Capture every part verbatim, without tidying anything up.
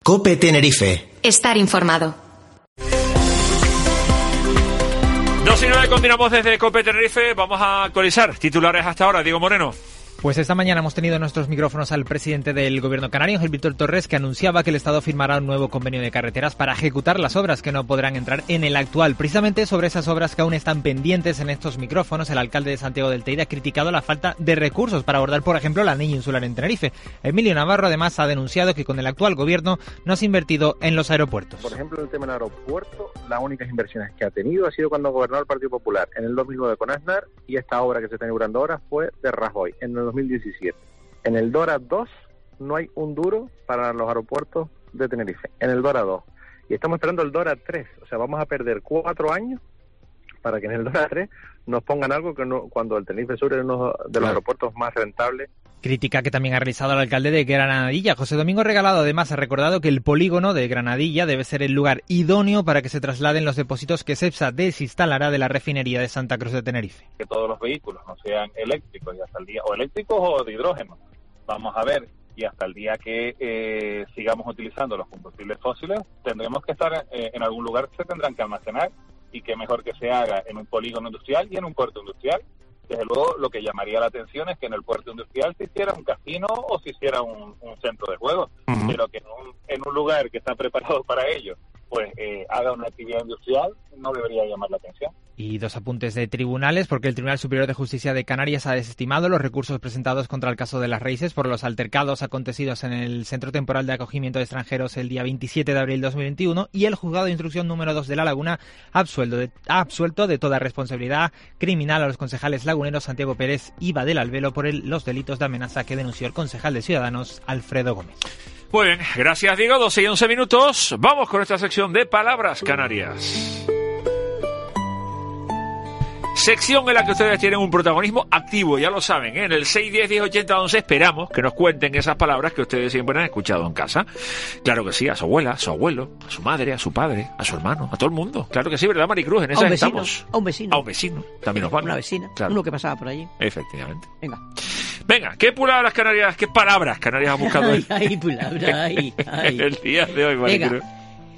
COPE Tenerife. Estar informado. dos y nueve continuamos desde COPE Tenerife. Vamos a actualizar titulares hasta ahora. Diego Moreno. Pues esta mañana hemos tenido en nuestros micrófonos al presidente del Gobierno canario, Ángel Víctor Torres, que anunciaba que el Estado firmará un nuevo convenio de carreteras para ejecutar las obras que no podrán entrar en el actual. Precisamente sobre esas obras que aún están pendientes en estos micrófonos, el alcalde de Santiago del Teide ha criticado la falta de recursos para abordar, por ejemplo, la anilla insular en Tenerife. Emilio Navarro, además, ha denunciado que con el actual Gobierno no se ha invertido en los aeropuertos. Por ejemplo, en el tema del aeropuerto, las únicas inversiones que ha tenido ha sido cuando gobernó el Partido Popular, en el dos mil nueve con Aznar, y esta obra que se está inaugurando ahora fue de Rajoy, en el dos mil diecisiete. En el Dora dos no hay un duro para los aeropuertos de Tenerife, en el Dora dos. Y estamos esperando el Dora tres, o sea, vamos a perder cuatro años para que en el Dora tres nos pongan algo que no, cuando el Tenerife Sur es uno de los aeropuertos más rentables. Crítica que también ha realizado el alcalde de Granadilla. José Domingo Regalado, además, ha recordado que el polígono de Granadilla debe ser el lugar idóneo para que se trasladen los depósitos que Cepsa desinstalará de la refinería de Santa Cruz de Tenerife. Que todos los vehículos no sean eléctricos y hasta el día, o eléctricos o de hidrógeno. Vamos a ver, y hasta el día que eh, sigamos utilizando los combustibles fósiles, tendremos que estar eh, en algún lugar que se tendrán que almacenar, y que mejor que se haga en un polígono industrial y en un puerto industrial. Desde luego, lo que llamaría la atención es que en el puerto industrial se hiciera un casino o se hiciera un, un centro de juegos, uh-huh. pero que en un, en un lugar que está preparado para ello, pues eh, haga una actividad industrial, no debería llamar la atención. Y dos apuntes de tribunales, porque el Tribunal Superior de Justicia de Canarias ha desestimado los recursos presentados contra el caso de Las Raíces por los altercados acontecidos en el Centro Temporal de Acogimiento de Extranjeros el día veintisiete de abril de dos mil veintiuno, y el Juzgado de Instrucción número dos de La Laguna ha absuelto de, ha absuelto de toda responsabilidad criminal a los concejales laguneros Santiago Pérez y Badel Albelo por el, los delitos de amenaza que denunció el concejal de Ciudadanos, Alfredo Gómez. Muy bien, gracias Diego, doce y once minutos. Vamos con esta sección de Palabras Canarias. Sección en la que ustedes tienen un protagonismo activo, ya lo saben, ¿eh? En el seis diez diez ochenta once esperamos que nos cuenten esas palabras que ustedes siempre han escuchado en casa. Claro que sí, a su abuela, a su abuelo, a su madre, a su padre, a su hermano, a todo el mundo. Claro que sí, ¿verdad, Maricruz? En esa estamos. A un vecino. A un vecino. También nos vale. Una vecina, claro. Uno que pasaba por allí. Efectivamente. Venga. Venga, ¿qué palabras canarias, qué palabras canarias han buscado ay, ay, palabras, ay, ay. el día de hoy, Maricruz? Venga.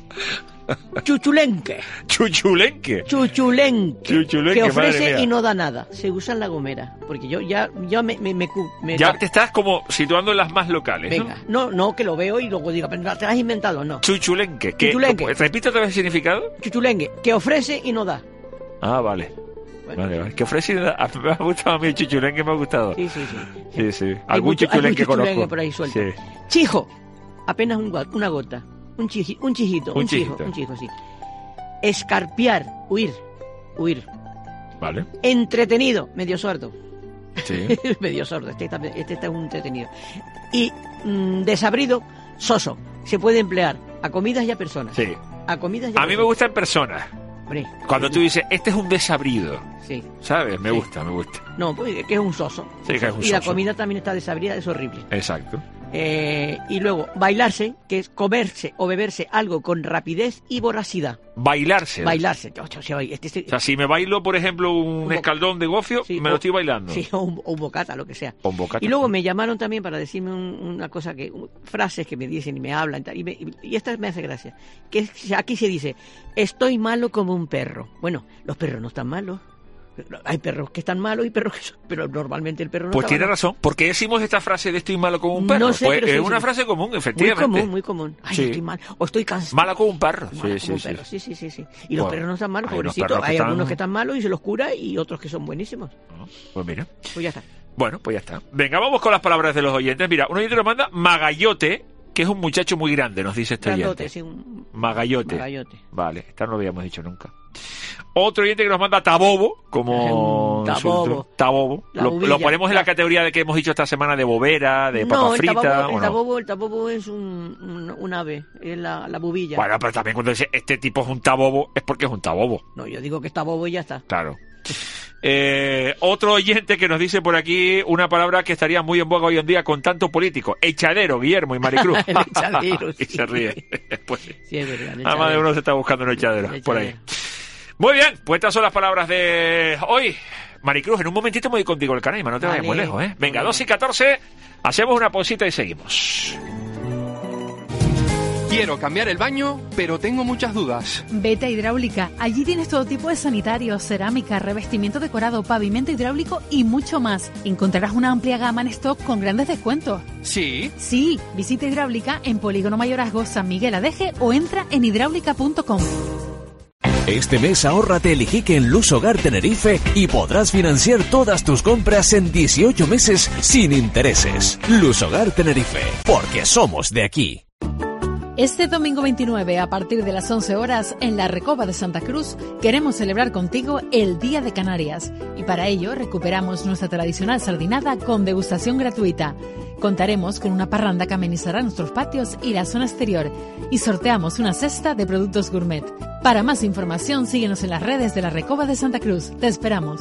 Chuchulenque. Chuchulenque. Chuchulenque. Chuchulenque, que ofrece y no da nada. Se usa en La Gomera. Porque yo ya, ya me, me, me, me Ya da... te estás como situando en las más locales. Venga, ¿no? no, no, que lo veo y luego diga, pero te lo has inventado, no. Chuchulenque. ¿Qué? Chuchulenque. Repite otra vez el significado. Chuchulenque, que ofrece y no da. Ah, vale. Bueno. Vale, vale. Que ofrece y no da. Me ha gustado a mí el chuchulenque, me ha gustado. Sí, sí, sí. Sí, sí. Algún chuchulenque conozco. Por ahí suelto. Sí. Chijo. Apenas un, una gota. Un, chiji, un chijito, un, un chijo, un chijo, sí. Escarpiar, huir, huir. Vale. Entretenido, medio sordo. Sí. medio sordo, este está, este está un entretenido. Y mmm, desabrido, soso. Se puede emplear a comidas y a personas. Sí. A comidas y a A personas. mí me gusta en personas. Hombre, Cuando sí. tú dices, este es un desabrido. Sí. ¿Sabes? Me sí. gusta, me gusta. No, pues que es un soso. Sí, que es un y soso. la comida también está desabrida, es horrible. Exacto. Eh, y luego, bailarse, que es comerse o beberse algo con rapidez y voracidad. Bailarse. Bailarse. O sea, este, este, o sea, si me bailo, por ejemplo, un, un escaldón de gofio, sí, me o, lo estoy bailando. Sí, o un, o un bocata, lo que sea. O un bocata. Y luego me llamaron también para decirme un, una cosa, que frases que me dicen y me hablan, y, me, y esta me hace gracia. Que aquí se dice, estoy malo como un perro. Bueno, los perros no están malos. Hay perros que están malos y perros que son... Pero normalmente el perro no Pues está tiene malo. razón. ¿Por qué decimos esta frase de estoy malo como un perro? No sé, pues pero es sí, una sí. frase común, efectivamente. Muy común, muy común. Ay, sí. estoy mal. O estoy cansado. Mala como un perro. Mala Sí, como sí, un perro. sí. Sí, sí, sí, sí. Y los bueno, perros no están malos, hay pobrecitos. unos Hay están... algunos que están malos y se los cura y otros que son buenísimos. Pues mira. Pues ya está. Bueno, pues ya está. Venga, vamos con las palabras de los oyentes. Mira, un oyente nos manda Magallote, que es un muchacho muy grande, nos dice este Grandote, oyente. sí, un... Magallote. Magallote. Vale, esta no lo habíamos dicho nunca. Otro oyente que nos manda Tabobo, como Tabobo. Tabobo. Lo, lo ponemos en la categoría de que hemos dicho esta semana de bobera, de papa no, frita. El tabobo, ¿o el no? tabobo, el tabobo es un, un, un ave, es la, la bubilla. Bueno, pero también cuando dice este tipo es un tabobo, es porque es un tabobo. No, yo digo que es tabobo y ya está. Claro. Eh, otro oyente que nos dice por aquí una palabra que estaría muy en boga hoy en día con tanto político, echadero, Guillermo y Maricruz. El echadero, y sí. se ríe. Pues sí. Sí, es verdad. Nada más de uno se está buscando un echadero, El por ahí. echadero. Muy bien, pues estas son las palabras de hoy. Maricruz, en un momentito me voy contigo el Canaima, no te vayas Vale. muy lejos, ¿eh? Venga, dos y catorce, hacemos una pausita y seguimos. Quiero cambiar el baño, pero tengo muchas dudas. Vete a Hidráulica. Allí tienes todo tipo de sanitarios, cerámica, revestimiento decorado, pavimento hidráulico y mucho más. Encontrarás una amplia gama en stock con grandes descuentos. ¿Sí? Sí, visita Hidráulica en Polígono Mayorazgo, San Miguel Adeje o entra en hidráulica punto com. Este mes ahórrate el Iquique en Luz Hogar Tenerife y podrás financiar todas tus compras en dieciocho meses sin intereses. Luz Hogar Tenerife, porque somos de aquí. Este domingo veintinueve, a partir de las once horas, en la Recoba de Santa Cruz, queremos celebrar contigo el Día de Canarias. Y para ello recuperamos nuestra tradicional sardinada con degustación gratuita. Contaremos con una parranda que amenizará nuestros patios y la zona exterior. Y sorteamos una cesta de productos gourmet. Para más información, síguenos en las redes de la Recoba de Santa Cruz. Te esperamos.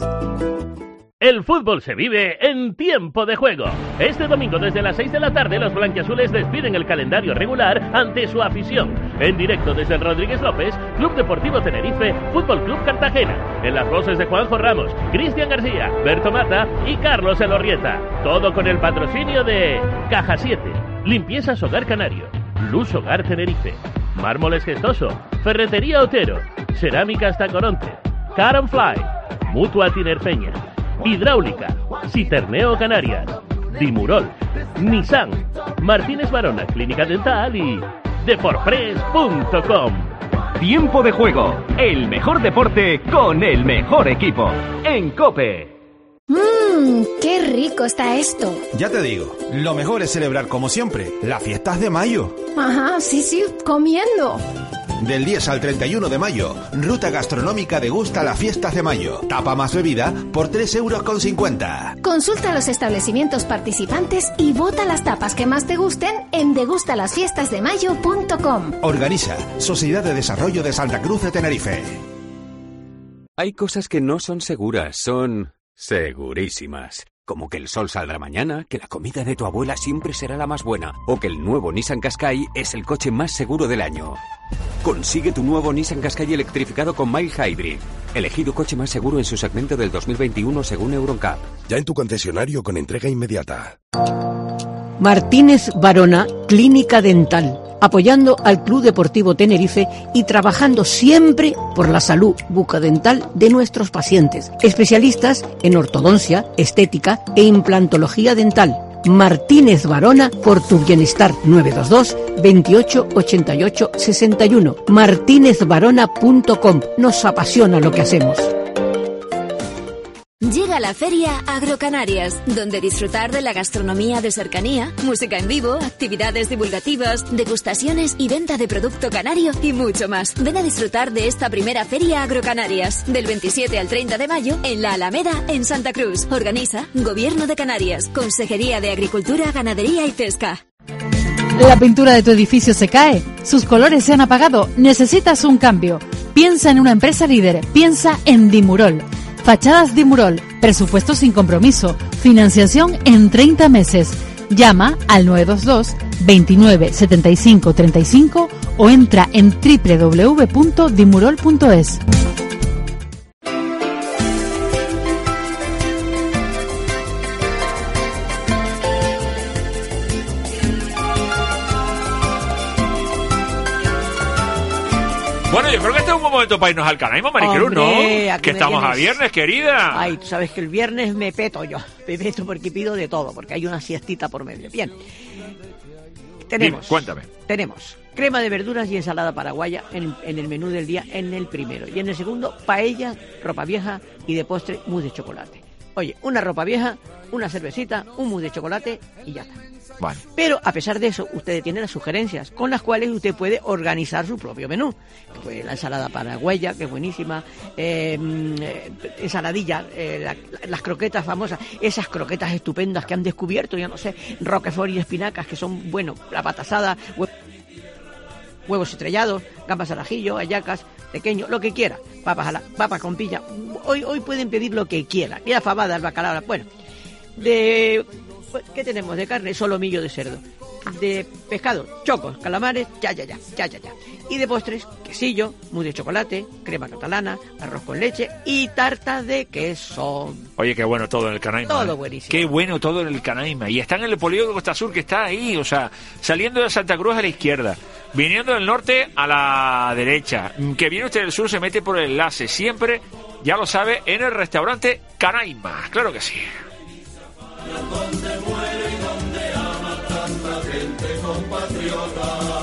El fútbol se vive en tiempo de juego. Este domingo desde las seis de la tarde los blanquiazules despiden el calendario regular ante su afición. En directo desde el Rodríguez López, Club Deportivo Tenerife, Fútbol Club Cartagena. En las voces de Juanjo Ramos, Cristian García, Berto Mata y Carlos Elorrieta. Todo con el patrocinio de Caja siete, Limpiezas Hogar Canario, Luz Hogar Tenerife, Mármoles Gestoso, Ferretería Otero, Cerámicas Tacoronte, Car and Fly, Mutua Tinerfeña, Hidráulica, Citerneo Canarias, Dimurol, Nissan, Martínez Barona Clínica Dental y Deporpress punto com. Tiempo de juego, el mejor deporte con el mejor equipo, en COPE. Mmm, qué rico está esto. Ya te digo, lo mejor es celebrar como siempre, las fiestas de mayo. Ajá, sí, sí, comiendo. Del diez al treinta y uno de mayo, Ruta Gastronómica degusta las fiestas de mayo. Tapa más bebida por tres euros con cincuenta. Consulta los establecimientos participantes y vota las tapas que más te gusten en degusta las fiestas de mayo punto com. Organiza Sociedad de Desarrollo de Santa Cruz de Tenerife. Hay cosas que no son seguras, son segurísimas. Como que el sol saldrá mañana, que la comida de tu abuela siempre será la más buena, o que el nuevo Nissan Qashqai es el coche más seguro del año. Consigue tu nuevo Nissan Qashqai electrificado con Mild Hybrid. Elegido coche más seguro en su segmento del dos mil veintiuno según Euroncap. Ya en tu concesionario con entrega inmediata. Martínez Barona, Clínica Dental, apoyando al Club Deportivo Tenerife y trabajando siempre por la salud bucodental de nuestros pacientes. Especialistas en ortodoncia, estética e implantología dental. Martínez Barona, por tu bienestar. Nueve dos dos, veintiocho, ochenta y ocho, sesenta y uno. martínez barona punto com. Nos apasiona lo que hacemos. Llega la Feria Agrocanarias, donde disfrutar de la gastronomía de cercanía, música en vivo, actividades divulgativas, degustaciones y venta de producto canario y mucho más. Ven a disfrutar de esta primera Feria Agrocanarias, del veintisiete al treinta de mayo, en la Alameda, en Santa Cruz. Organiza Gobierno de Canarias, Consejería de Agricultura, Ganadería y Pesca. La pintura de tu edificio se cae, sus colores se han apagado, necesitas un cambio. Piensa en una empresa líder, piensa en Dimurol. Fachadas Dimurol, presupuesto sin compromiso, financiación en treinta meses. Llama al nueve dos dos, veintinueve, setenta y cinco, treinta y cinco o entra en doble u doble u doble u punto dimurol punto es. Bueno, yo creo que este es un buen momento para irnos al Canaima, Maricruz, ¿no? Hombre, Que estamos tienes... a viernes, querida. Ay, tú sabes que el viernes me peto yo. Me peto porque pido de todo, porque hay una siestita por medio. Bien. Tenemos. Dime, cuéntame. Tenemos crema de verduras y ensalada paraguaya en, en el menú del día, en el primero. Y en el segundo, paella, ropa vieja y de postre, mousse de chocolate. Oye, una ropa vieja, una cervecita, un mousse de chocolate y ya está. Vale. Pero a pesar de eso, usted tiene las sugerencias con las cuales usted puede organizar su propio menú. Pues la ensalada paraguaya, que es buenísima, eh, ensaladilla, eh, la, las croquetas famosas, esas croquetas estupendas que han descubierto, ya no sé, roquefort y espinacas, que son, bueno, la pata asada, hue- huevos estrellados, gambas al ajillo, hallacas, pequeño, lo que quiera, papas a la, papas con pilla. Hoy, hoy pueden pedir lo que quieran. Y la fabada, el bacalao, bueno, de... ¿Qué tenemos? De carne, solomillo de cerdo. De pescado, chocos, calamares, ya, ya, ya, ya, ya, ya. Y de postres, quesillo, mousse de chocolate, crema catalana, arroz con leche y tarta de queso. Oye, qué bueno todo en el Canaima. Todo ¿eh? buenísimo. Qué bueno todo en el Canaima. Y están en el polígono Costa Sur, que está ahí, o sea, saliendo de Santa Cruz a la izquierda. viniendo del norte a la derecha, que viene usted del sur se mete por el enlace, siempre, ya lo sabe, en el restaurante Canaima, claro que sí. Donde muere y donde ama tanta gente compatriota.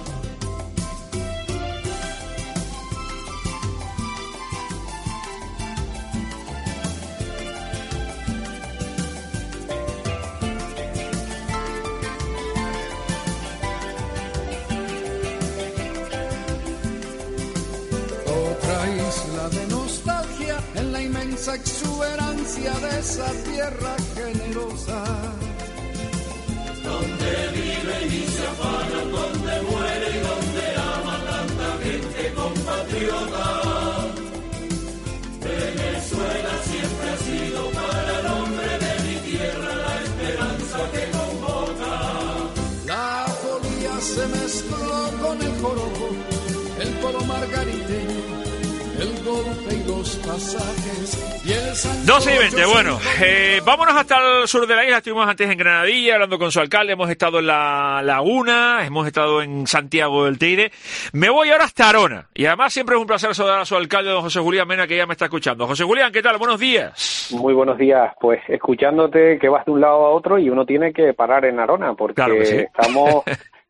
Otra isla de nostalgia en la inmensa exuberancia de esa tierra generosa, donde vive y se afana, donde muere y donde ama tanta gente compatriota. Venezuela siempre ha sido para el hombre de mi tierra la esperanza que convoca. La folía se mezcló con el joropo, el coro margariteño, el golpe y los pasajes y el sancocho. doce y veinte, bueno, eh, vámonos hasta el sur de la isla. Estuvimos antes en Granadilla hablando con su alcalde, hemos estado en La Laguna, hemos estado en Santiago del Teide. Me voy ahora hasta Arona, y además siempre es un placer saludar a su alcalde, don José Julián Mena, que ya me está escuchando. José Julián, ¿qué tal? Buenos días. Muy buenos días, pues escuchándote que vas de un lado a otro y uno tiene que parar en Arona, porque claro que sí. estamos...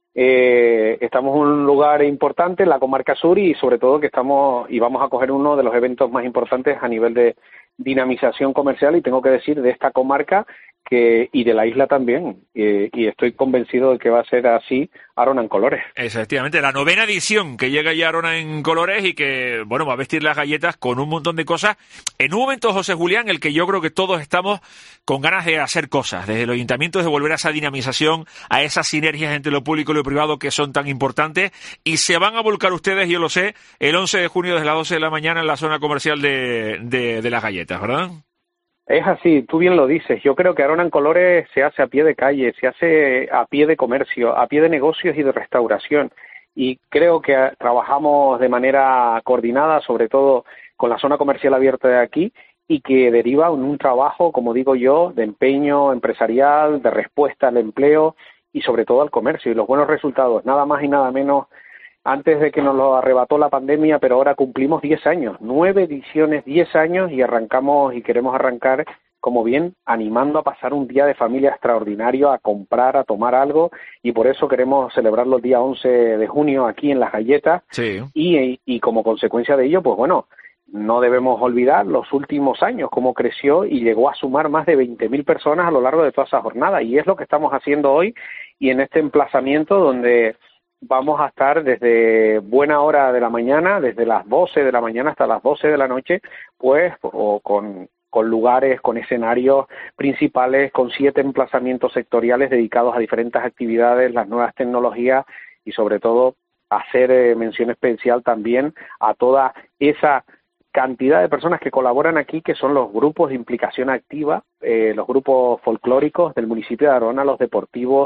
Eh, estamos en un lugar importante en la comarca sur y sobre todo que estamos y vamos a coger uno de los eventos más importantes a nivel de dinamización comercial y tengo que decir de esta comarca que y de la isla también eh, y estoy convencido de que va a ser así Arona en colores. Efectivamente, la novena edición que llega ya Arona en colores y que, bueno, va a vestir las galletas con un montón de cosas. En un momento, José Julián, el que yo creo que todos estamos con ganas de hacer cosas, desde el ayuntamiento, de volver a esa dinamización, a esas sinergias entre lo público y lo privado que son tan importantes, y se van a volcar ustedes, yo lo sé, el once de junio desde las doce de la mañana en la zona comercial de, de, de las galletas, ¿verdad? Es así, tú bien lo dices. Yo creo que Arona en colores se hace a pie de calle, se hace a pie de comercio, a pie de negocios y de restauración. Y creo que trabajamos de manera coordinada, sobre todo con la zona comercial abierta de aquí, y que deriva en un trabajo, como digo yo, de empeño empresarial, de respuesta al empleo y sobre todo al comercio. Y los buenos resultados, nada más y nada menos, antes de que nos lo arrebató la pandemia, pero ahora cumplimos diez años, nueve ediciones, diez años, y arrancamos y queremos arrancar, como bien, animando a pasar un día de familia extraordinario, a comprar, a tomar algo, y por eso queremos celebrarlo el día once de junio aquí en Las Galletas, sí. y, y como consecuencia de ello, pues bueno, no debemos olvidar los últimos años, cómo creció y llegó a sumar más de veinte mil personas a lo largo de toda esa jornada, y es lo que estamos haciendo hoy, y en este emplazamiento donde vamos a estar desde buena hora de la mañana, desde las doce de la mañana hasta las doce de la noche, pues, o con, con lugares, con escenarios principales, con siete emplazamientos sectoriales dedicados a diferentes actividades, las nuevas tecnologías y sobre todo hacer eh, mención especial también a toda esa cantidad de personas que colaboran aquí, que son los grupos de implicación activa, eh, los grupos folclóricos del municipio de Arona, los deportivos,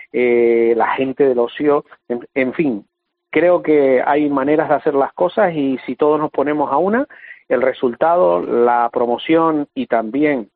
Eh, la gente del ocio, en, en fin, creo que hay maneras de hacer las cosas y si todos nos ponemos a una, el resultado, la promoción y también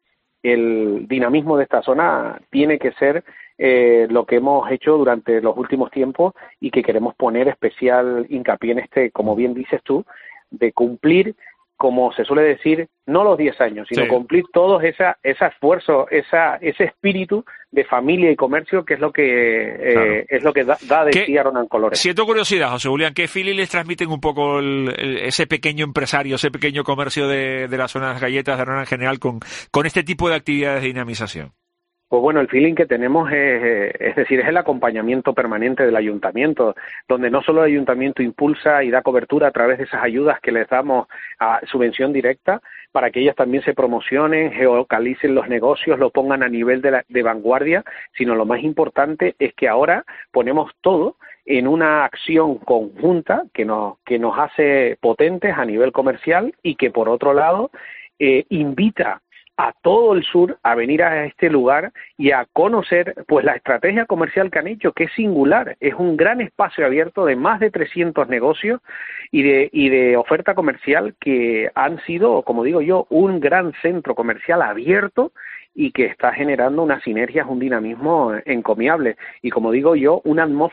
el dinamismo de esta zona tiene que ser eh, lo que hemos hecho durante los últimos tiempos y que queremos poner especial hincapié en este, como bien dices tú, de cumplir, como se suele decir, no los diez años, sino sí. cumplir todos esa, ese esfuerzo, esa, ese espíritu de familia y comercio que es lo que eh, claro. es lo que da, da de sí Arona en colores. Siento curiosidad, José Julián, ¿qué feeling les transmiten un poco el, el, ese pequeño empresario, ese pequeño comercio de, de la zona de las galletas de Arona en general con, con este tipo de actividades de dinamización? Pues bueno, el feeling que tenemos es, es decir, es el acompañamiento permanente del ayuntamiento, donde no solo el ayuntamiento impulsa y da cobertura a través de esas ayudas que les damos a subvención directa, para que ellas también se promocionen, geolocalicen los negocios, lo pongan a nivel de, la, de vanguardia, sino lo más importante es que ahora ponemos todo en una acción conjunta que nos, que nos hace potentes a nivel comercial y que, por otro lado, eh, invita a todo el sur a venir a este lugar y a conocer pues la estrategia comercial que han hecho, que es singular, es un gran espacio abierto de más de trescientos negocios y de y de oferta comercial que han sido, como digo yo, un gran centro comercial abierto y que está generando unas sinergias, un dinamismo encomiable y, como digo yo, una atmósfera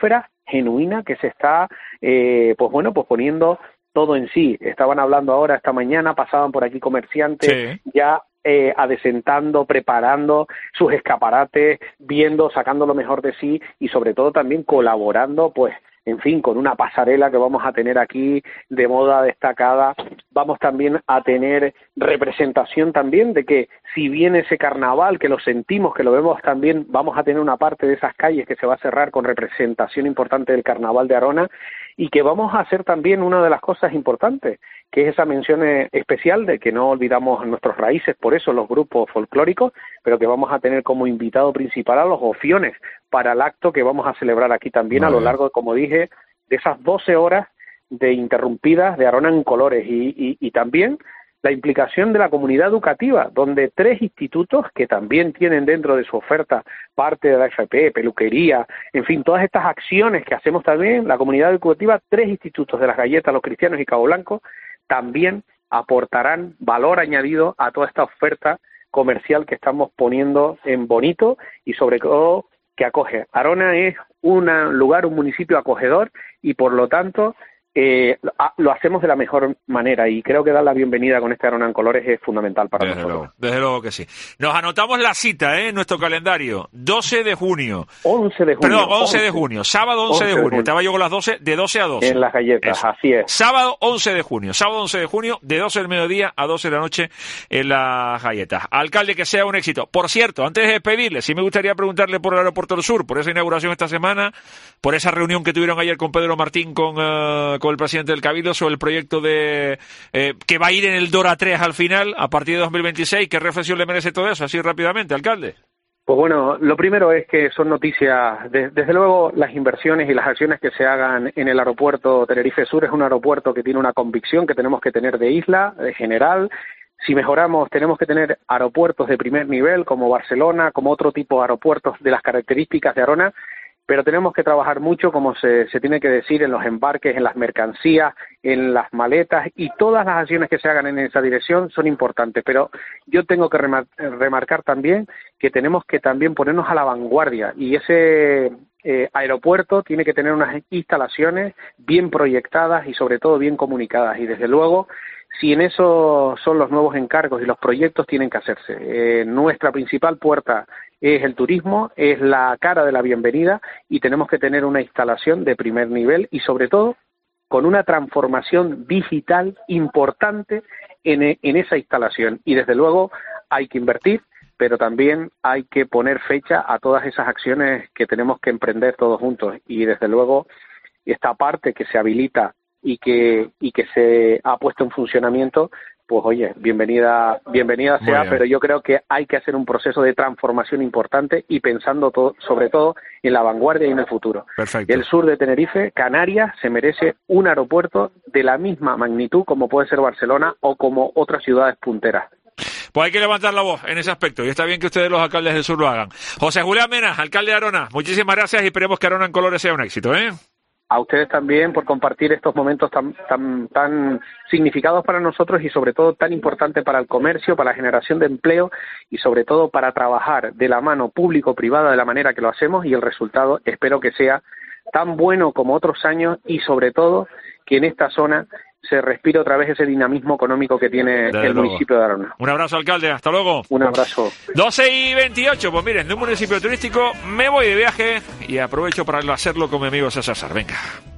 genuina que se está, eh, pues bueno, pues poniendo todo en sí. Estaban hablando ahora, esta mañana, pasaban por aquí comerciantes sí. ya eh, adesentando, preparando sus escaparates, viendo, sacando lo mejor de sí y sobre todo también colaborando, pues, en fin, con una pasarela que vamos a tener aquí de moda destacada. Vamos también a tener representación también de que si viene ese carnaval, que lo sentimos, que lo vemos también, vamos a tener una parte de esas calles que se va a cerrar con representación importante del carnaval de Arona y que vamos a hacer también una de las cosas importantes, que es esa mención especial de que no olvidamos nuestros raíces, por eso los grupos folclóricos, pero que vamos a tener como invitado principal a los gofiones para el acto que vamos a celebrar aquí también Muy a lo bien. largo, como dije, de esas doce horas de interrumpidas de Arona en colores y, y, y también la implicación de la comunidad educativa, donde tres institutos que también tienen dentro de su oferta parte de la F P, peluquería, en fin, todas estas acciones que hacemos también, la comunidad educativa, tres institutos de las Galletas, Los Cristianos y Cabo Blanco, también aportarán valor añadido a toda esta oferta comercial que estamos poniendo en bonito y sobre todo que acoge. Arona es un lugar, un municipio acogedor y por lo tanto eh, lo hacemos de la mejor manera y creo que dar la bienvenida con este Arona en colores es fundamental para desde nosotros. Luego, desde luego que sí. Nos anotamos la cita ¿eh? en nuestro calendario, doce de junio. once de junio. Perdón, once de junio, sábado once de junio. Estaba yo con las doce, de doce a doce. En las Galletas, Eso. así es. Sábado once de junio, sábado once de junio, de doce del mediodía a doce de la noche en las Galletas. Alcalde, que sea un éxito. Por cierto, antes de despedirle, sí me gustaría preguntarle por el Aeropuerto del Sur, por esa inauguración esta semana, por esa reunión que tuvieron ayer con Pedro Martín, con, uh, con el presidente del Cabildo, sobre el proyecto de eh, que va a ir en el Dora tres al final, a partir de dos mil veintiséis. ¿Qué reflexión le merece todo eso? Así rápidamente, alcalde. Pues bueno, lo primero es que son noticias, de, desde luego las inversiones y las acciones que se hagan en el aeropuerto Tenerife Sur es un aeropuerto que tiene una convicción que tenemos que tener de isla, de general. Si mejoramos, tenemos que tener aeropuertos de primer nivel como Barcelona, como otro tipo de aeropuertos de las características de Arona, pero tenemos que trabajar mucho, como se, se tiene que decir, en los embarques, en las mercancías, en las maletas, y todas las acciones que se hagan en esa dirección son importantes. Pero yo tengo que remar, remarcar también que tenemos que también ponernos a la vanguardia, y ese eh, aeropuerto tiene que tener unas instalaciones bien proyectadas y sobre todo bien comunicadas, y desde luego, si en eso son los nuevos encargos y los proyectos, tienen que hacerse. Eh, nuestra principal puerta es el turismo, es la cara de la bienvenida y tenemos que tener una instalación de primer nivel y sobre todo con una transformación digital importante en, en esa instalación. Y desde luego hay que invertir, pero también hay que poner fecha a todas esas acciones que tenemos que emprender todos juntos. Y desde luego esta parte que se habilita y que y que se ha puesto en funcionamiento, pues oye, bienvenida bienvenida sea, pero yo creo que hay que hacer un proceso de transformación importante y pensando todo, sobre todo en la vanguardia y en el futuro. Perfecto. El sur de Tenerife, Canarias, se merece un aeropuerto de la misma magnitud como puede ser Barcelona o como otras ciudades punteras. Pues hay que levantar la voz en ese aspecto y está bien que ustedes los alcaldes del sur lo hagan. José Julián Mena, alcalde de Arona, muchísimas gracias y esperemos que Arona en colores sea un éxito, ¿eh? A ustedes también por compartir estos momentos tan, tan, tan significados para nosotros y sobre todo tan importantes para el comercio, para la generación de empleo y sobre todo para trabajar de la mano público-privada de la manera que lo hacemos y el resultado espero que sea tan bueno como otros años y sobre todo que en esta zona se respire otra vez ese dinamismo económico que tiene Desde el luego. municipio de Arona. Un abrazo, alcalde. Hasta luego. Un abrazo. doce y veintiocho. Pues miren, de un municipio turístico me voy de viaje y aprovecho para hacerlo con mi amigo César Sar. Venga.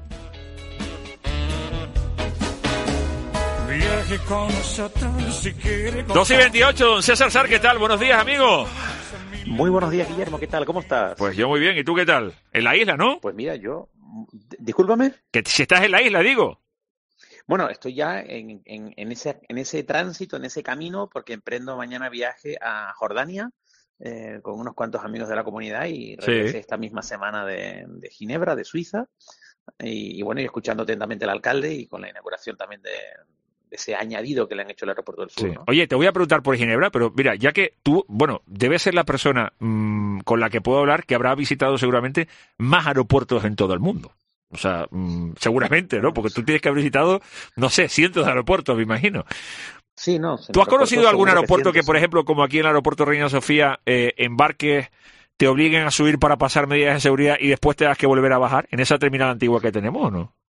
doce y veintiocho, don César Sar, ¿qué tal? Buenos días, amigo. Muy buenos días, Guillermo. ¿Qué tal? ¿Cómo estás? Pues yo muy bien. ¿Y tú qué tal? En la isla, ¿no? Pues mira, yo... Discúlpame. Que si estás en la isla, digo. Bueno, estoy ya en, en, en, ese, en ese tránsito, en ese camino, porque emprendo mañana viaje a Jordania eh, con unos cuantos amigos de la comunidad y regresé sí. esta misma semana de, de Ginebra, de Suiza, y, y bueno, y escuchando atentamente al alcalde y con la inauguración también de, de ese añadido que le han hecho al Aeropuerto del Sur. Sí. ¿no? Oye, te voy a preguntar por Ginebra, pero mira, ya que tú, bueno, debes ser la persona mmm, con la que puedo hablar que habrá visitado seguramente más aeropuertos en todo el mundo. O sea, mmm, seguramente, ¿no? Porque tú tienes que haber visitado, no sé, cientos de aeropuertos, me imagino. Sí, no. ¿Tú has conocido algún aeropuerto que, por ejemplo, como aquí en el aeropuerto Reina Sofía, eh, embarques te obliguen a subir para pasar medidas de seguridad y después tengas que volver a bajar en esa terminal antigua que tenemos, ¿o no?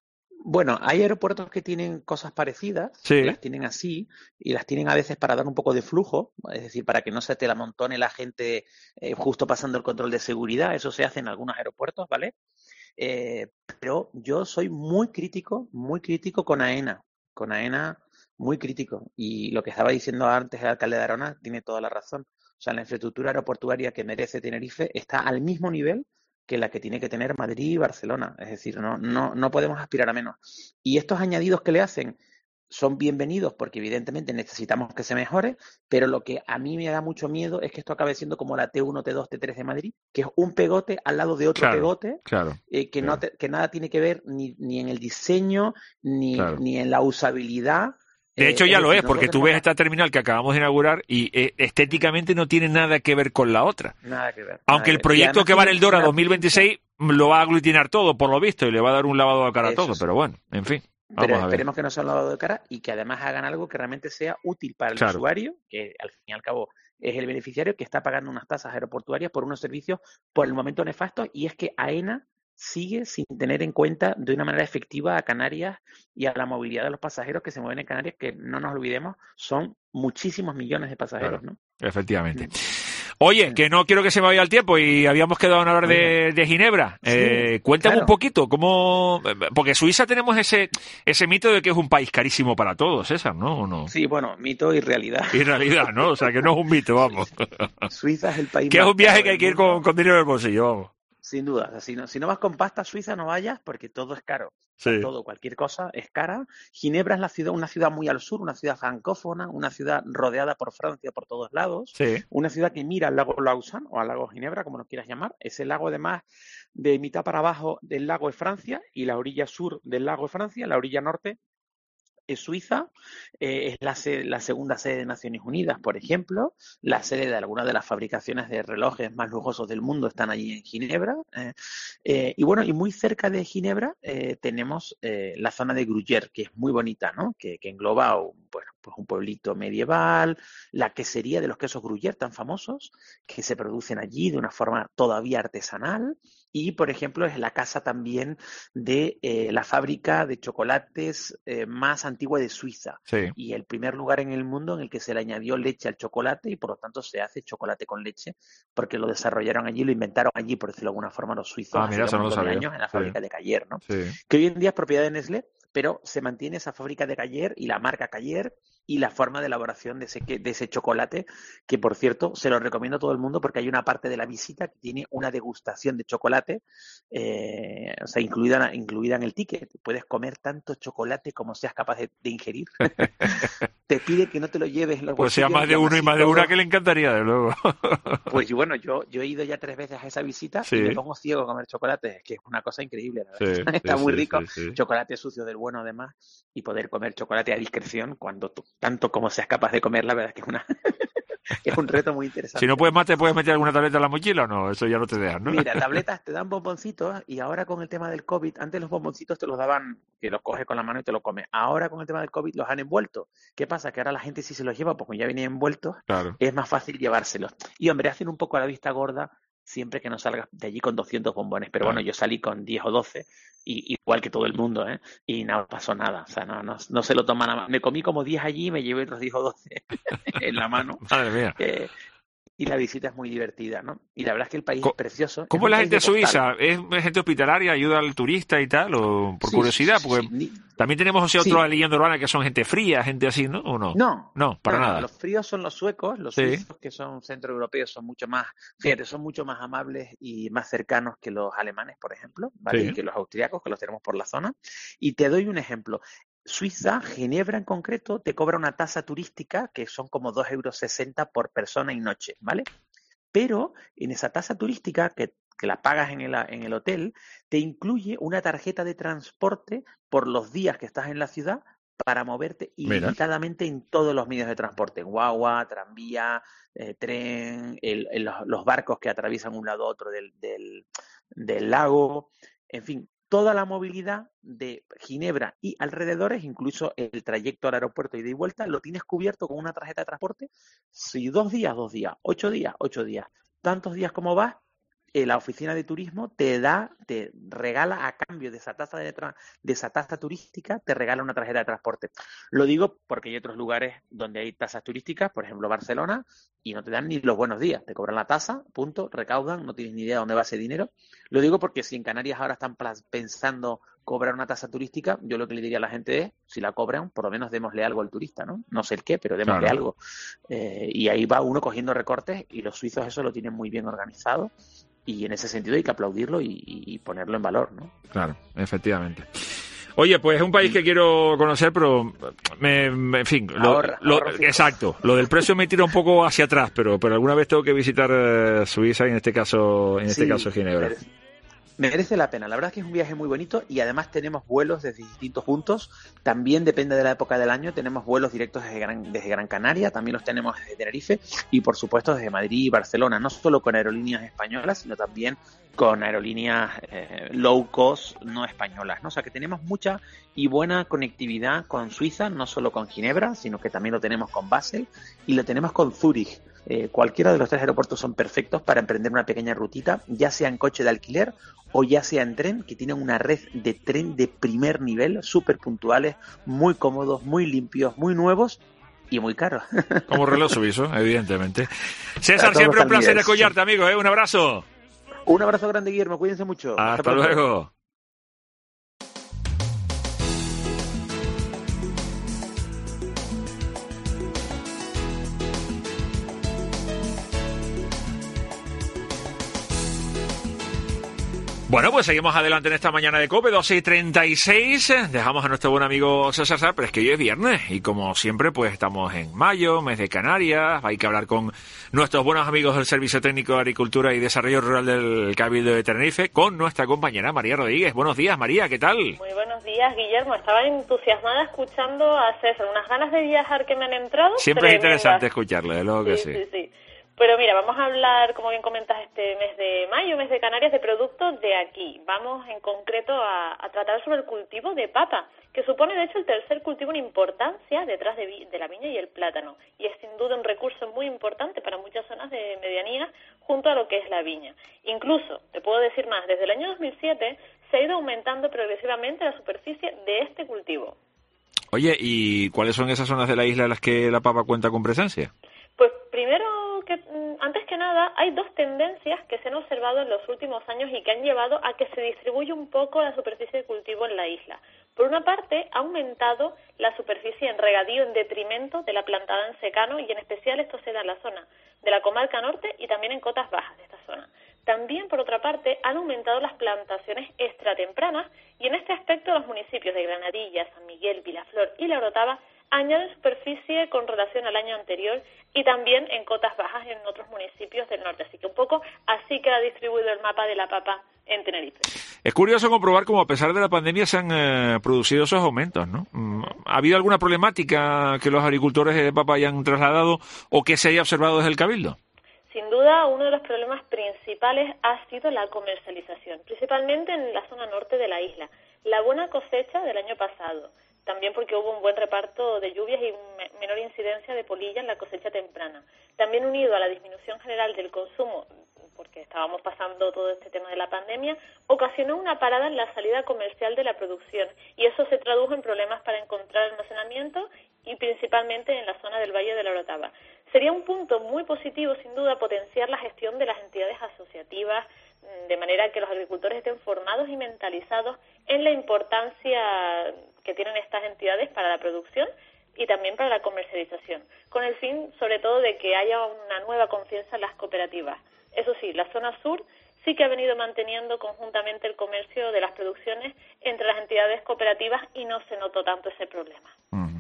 Bueno, hay aeropuertos que tienen cosas parecidas, sí. las tienen así y las tienen a veces para dar un poco de flujo, es decir, para que no se te la amontone la gente eh, justo pasando el control de seguridad. Eso se hace en algunos aeropuertos, ¿vale? Eh, pero yo soy muy crítico, muy crítico con AENA, con AENA muy crítico. Y lo que estaba diciendo antes el alcalde de Arona tiene toda la razón. O sea, la infraestructura aeroportuaria que merece Tenerife está al mismo nivel que la que tiene que tener Madrid y Barcelona. Es decir, no, no, no podemos aspirar a menos. Y estos añadidos que le hacen son bienvenidos porque evidentemente necesitamos que se mejore, pero lo que a mí me da mucho miedo es que esto acabe siendo como la T uno, T dos, T tres de Madrid, que es un pegote al lado de otro claro, pegote, claro, eh, que, claro. No te, que nada tiene que ver ni, ni en el diseño, ni, claro. ni en la usabilidad. De hecho, eh, ya es lo decir, es, porque tú ves esta terminal que acabamos de inaugurar y eh, estéticamente no tiene nada que ver con la otra. Nada que ver. Aunque el proyecto que va en el Dora dos mil veintiséis lo va a aglutinar todo, por lo visto, y le va a dar un lavado de cara a todo, sí. Pero bueno, en fin. Vamos Pero a ver. esperemos que no sea un lavado de cara y que además hagan algo que realmente sea útil para el claro. usuario, que al fin y al cabo es el beneficiario que está pagando unas tasas aeroportuarias por unos servicios por el momento nefastos, y es que AENA sigue sin tener en cuenta de una manera efectiva a Canarias y a la movilidad de los pasajeros que se mueven en Canarias, que no nos olvidemos, son muchísimos millones de pasajeros, claro. ¿no? Efectivamente. Oye, que no quiero que se me vaya el tiempo y habíamos quedado en hablar de, de Ginebra. Sí, eh, cuéntame claro. un poquito, cómo, porque Suiza tenemos ese ese mito de que es un país carísimo para todos, César, ¿no? ¿O no? Sí, bueno, mito y realidad. Y realidad, ¿no? O sea, que no es un mito, vamos. Suiza es el país que más es un viaje que hay mundo. que ir con, con dinero en el bolsillo, vamos. Sin duda, o sea, si, no, si no vas con pasta a Suiza no vayas porque todo es caro. Sí. O sea, todo, cualquier cosa es cara. Ginebra es la ciudad, una ciudad muy al sur, una ciudad francófona, una ciudad rodeada por Francia por todos lados, sí. Una ciudad que mira al lago Lausanne o al lago Ginebra, como lo quieras llamar. Ese lago, además, de mitad para abajo del lago es Francia y la orilla sur del lago es Francia, la orilla norte es Suiza, eh, es la, sede, la segunda sede de Naciones Unidas, por ejemplo, la sede de algunas de las fabricaciones de relojes más lujosos del mundo están allí en Ginebra, eh, eh, y bueno, y muy cerca de Ginebra eh, tenemos eh, la zona de Gruyère, que es muy bonita, ¿no? Que, que engloba un, bueno, pues un pueblito medieval, la quesería de los quesos Gruyère tan famosos, que se producen allí de una forma todavía artesanal, y por ejemplo es la casa también de eh, la fábrica de chocolates eh, más antigua de Suiza, sí. Y el primer lugar en el mundo en el que se le añadió leche al chocolate y por lo tanto se hace chocolate con leche porque lo desarrollaron allí, lo inventaron allí, por decirlo de alguna forma, los suizos ah, mira, hace un montón de sabía. años en la sí. fábrica de Cayer, ¿no? Sí. Que hoy en día es propiedad de Nestlé, pero se mantiene esa fábrica de Cayer y la marca Cayer y la forma de elaboración de ese, de ese chocolate, que por cierto se lo recomiendo a todo el mundo porque hay una parte de la visita que tiene una degustación de chocolate, eh, o sea, incluida, incluida en el ticket. Puedes comer tanto chocolate como seas capaz de, de ingerir. Te pide que no te lo lleves en los Pues sea más de uno y más de todo. Una que le encantaría, de luego. Pues bueno, yo, yo he ido ya tres veces a esa visita sí. y me pongo ciego a comer chocolate, que es una cosa increíble, la verdad. Sí, Está sí, muy sí, rico, sí, sí. Chocolate sucio del bueno además, y poder comer chocolate a discreción cuando tú, tanto como seas capaz de comer, la verdad que es una es un reto muy interesante. Si no puedes más, ¿te puedes meter alguna tableta en la mochila o no? Eso ya no te dejan, ¿no? Mira, tabletas te dan bomboncitos y ahora con el tema del COVID, antes los bomboncitos te los daban, que los coges con la mano y te los comes. Ahora con el tema del COVID los han envuelto. ¿Qué pasa? Que ahora la gente si se los lleva, pues como ya venían envueltos, claro. Es más fácil llevárselos. Y hombre, hacen un poco a la vista gorda siempre que no salgas de allí con doscientos bombones. Pero claro. Bueno, yo salí con diez o doce, y, igual que todo el mundo, ¿eh? Y no pasó nada. O sea, no, no, no se lo toman nada más. Me comí como diez allí y me llevé otros diez o doce en la mano. Madre mía. Eh, y la visita es muy divertida, ¿no? Y la verdad es que el país Co- es precioso. ¿Cómo es la gente suiza? ¿Es ¿Es gente hospitalaria, ayuda al turista y tal? ¿O por sí, curiosidad? Sí, Porque sí, ni... también tenemos, o sea, otra sí. leyenda urbana que son gente fría, gente así, ¿no? ¿O no? No. No, para no, nada. No, los fríos son los suecos, los sí. suizos que son centroeuropeos son mucho más, fíjate, son mucho más amables y más cercanos que los alemanes, por ejemplo, ¿vale? Sí. Y que los austriacos, que los tenemos por la zona. Y te doy un ejemplo. Suiza, Ginebra en concreto, te cobra una tasa turística que son como dos euros sesenta por persona y noche, ¿vale? Pero en esa tasa turística que, que la pagas en el, en el hotel, te incluye una tarjeta de transporte por los días que estás en la ciudad para moverte ilimitadamente en todos los medios de transporte, guagua, tranvía, eh, tren, el, el, los, los barcos que atraviesan un lado a otro del, del, del lago, en fin, toda la movilidad de Ginebra y alrededores, incluso el trayecto al aeropuerto ida y vuelta, lo tienes cubierto con una tarjeta de transporte. Si dos días, dos días, ocho días, ocho días. tantos días como vas, eh, la oficina de turismo te da, te regala a cambio de esa tasa de, tra- de esa tasa turística, te regala una tarjeta de transporte. Lo digo porque hay otros lugares donde hay tasas turísticas, por ejemplo Barcelona, y no te dan ni los buenos días, te cobran la tasa, punto, recaudan, no tienes ni idea de dónde va ese dinero. Lo digo porque si en Canarias ahora están plas- pensando cobrar una tasa turística, yo lo que le diría a la gente es, si la cobran, por lo menos démosle algo al turista, ¿no? No sé el qué, pero démosle Claro. algo. Eh, y ahí va uno cogiendo recortes, y los suizos eso lo tienen muy bien organizado, y en ese sentido hay que aplaudirlo y, y ponerlo en valor, ¿no? Claro, efectivamente. Oye, pues es un país que quiero conocer, pero me, me- en fin, lo, Ahorra, lo- ahorra fijo. exacto. Lo del precio me tira un poco hacia atrás, pero pero alguna vez tengo que visitar eh, Suiza y en este caso, en este Sí, caso Ginebra. merece, merece la pena. La verdad es que es un viaje muy bonito y además tenemos vuelos desde distintos puntos. También depende de la época del año. Tenemos vuelos directos desde Gran, desde Gran Canaria, también los tenemos desde Tenerife y por supuesto desde Madrid y Barcelona. No solo con aerolíneas españolas, sino también con aerolíneas eh, low cost no españolas, ¿no? O sea que tenemos mucha y buena conectividad con Suiza, no solo con Ginebra, sino que también lo tenemos con Basel y lo tenemos con Zúrich. Eh, cualquiera de los tres aeropuertos son perfectos para emprender una pequeña rutita, ya sea en coche de alquiler o ya sea en tren, que tienen una red de tren de primer nivel, súper puntuales, muy cómodos, muy limpios, muy nuevos y muy caros. Como reloj suizo, evidentemente. César, A todos siempre un los placer niveles. escucharte, amigo, ¿eh? Un abrazo. Un abrazo grande, Guillermo, cuídense mucho. Hasta pronto. luego. Bueno, pues seguimos adelante en esta mañana de COPE, doce y treinta y seis. Dejamos a nuestro buen amigo César Sá, pero es que hoy es viernes y como siempre, pues estamos en mayo, mes de Canarias. Hay que hablar con nuestros buenos amigos del Servicio Técnico de Agricultura y Desarrollo Rural del Cabildo de Tenerife, con nuestra compañera María Rodríguez. Buenos días, María, ¿qué tal? Muy buenos días, Guillermo. Estaba entusiasmada escuchando a César. Unas ganas de viajar que me han entrado. Siempre es tremendas. interesante escucharle, de luego que Sí, sí. sí, sí. Pero mira, vamos a hablar, como bien comentas, este mes de mayo, mes de Canarias, de productos de aquí. Vamos en concreto a, a tratar sobre el cultivo de papa, que supone de hecho el tercer cultivo en importancia detrás de, vi- de la viña y el plátano. Y es sin duda un recurso muy importante para muchas zonas de medianía junto a lo que es la viña. Incluso, te puedo decir más, desde el año dos mil siete se ha ido aumentando progresivamente la superficie de este cultivo. Oye, ¿y cuáles son esas zonas de la isla en las que la papa cuenta con presencia? Pues primero, que mm, antes que nada, hay dos tendencias que se han observado en los últimos años y que han llevado a que se distribuya un poco la superficie de cultivo en la isla. Por una parte, ha aumentado la superficie en regadío en detrimento de la plantada en secano y en especial esto se da en la zona de la comarca norte y también en cotas bajas de esta zona. También, por otra parte, han aumentado las plantaciones extratempranas y en este aspecto los municipios de Granadilla, San Miguel, Vilaflor y La Orotava añaden superficie con relación al año anterior y también en cotas bajas en otros municipios del norte. Así que un poco así queda distribuido el mapa de la papa en Tenerife. Es curioso comprobar cómo a pesar de la pandemia se han eh, producido esos aumentos, ¿no? Mm, ¿Ha habido alguna problemática que los agricultores de papa hayan trasladado o que se haya observado desde el Cabildo? Sin duda, uno de los problemas principales ha sido la comercialización, principalmente en la zona norte de la isla. La buena cosecha del año pasado, también porque hubo un buen reparto de lluvias y me- menor incidencia de polilla en la cosecha temprana. También unido a la disminución general del consumo, porque estábamos pasando todo este tema de la pandemia, ocasionó una parada en la salida comercial de la producción y eso se tradujo en problemas para encontrar almacenamiento y principalmente en la zona del Valle de la Orotava. Sería un punto muy positivo, sin duda, potenciar la gestión de las entidades asociativas, de manera que los agricultores estén formados y mentalizados en la importancia que tienen estas entidades para la producción y también para la comercialización, con el fin, sobre todo, de que haya una nueva confianza en las cooperativas. Eso sí, la zona sur sí que ha venido manteniendo conjuntamente el comercio de las producciones entre las entidades cooperativas y no se notó tanto ese problema.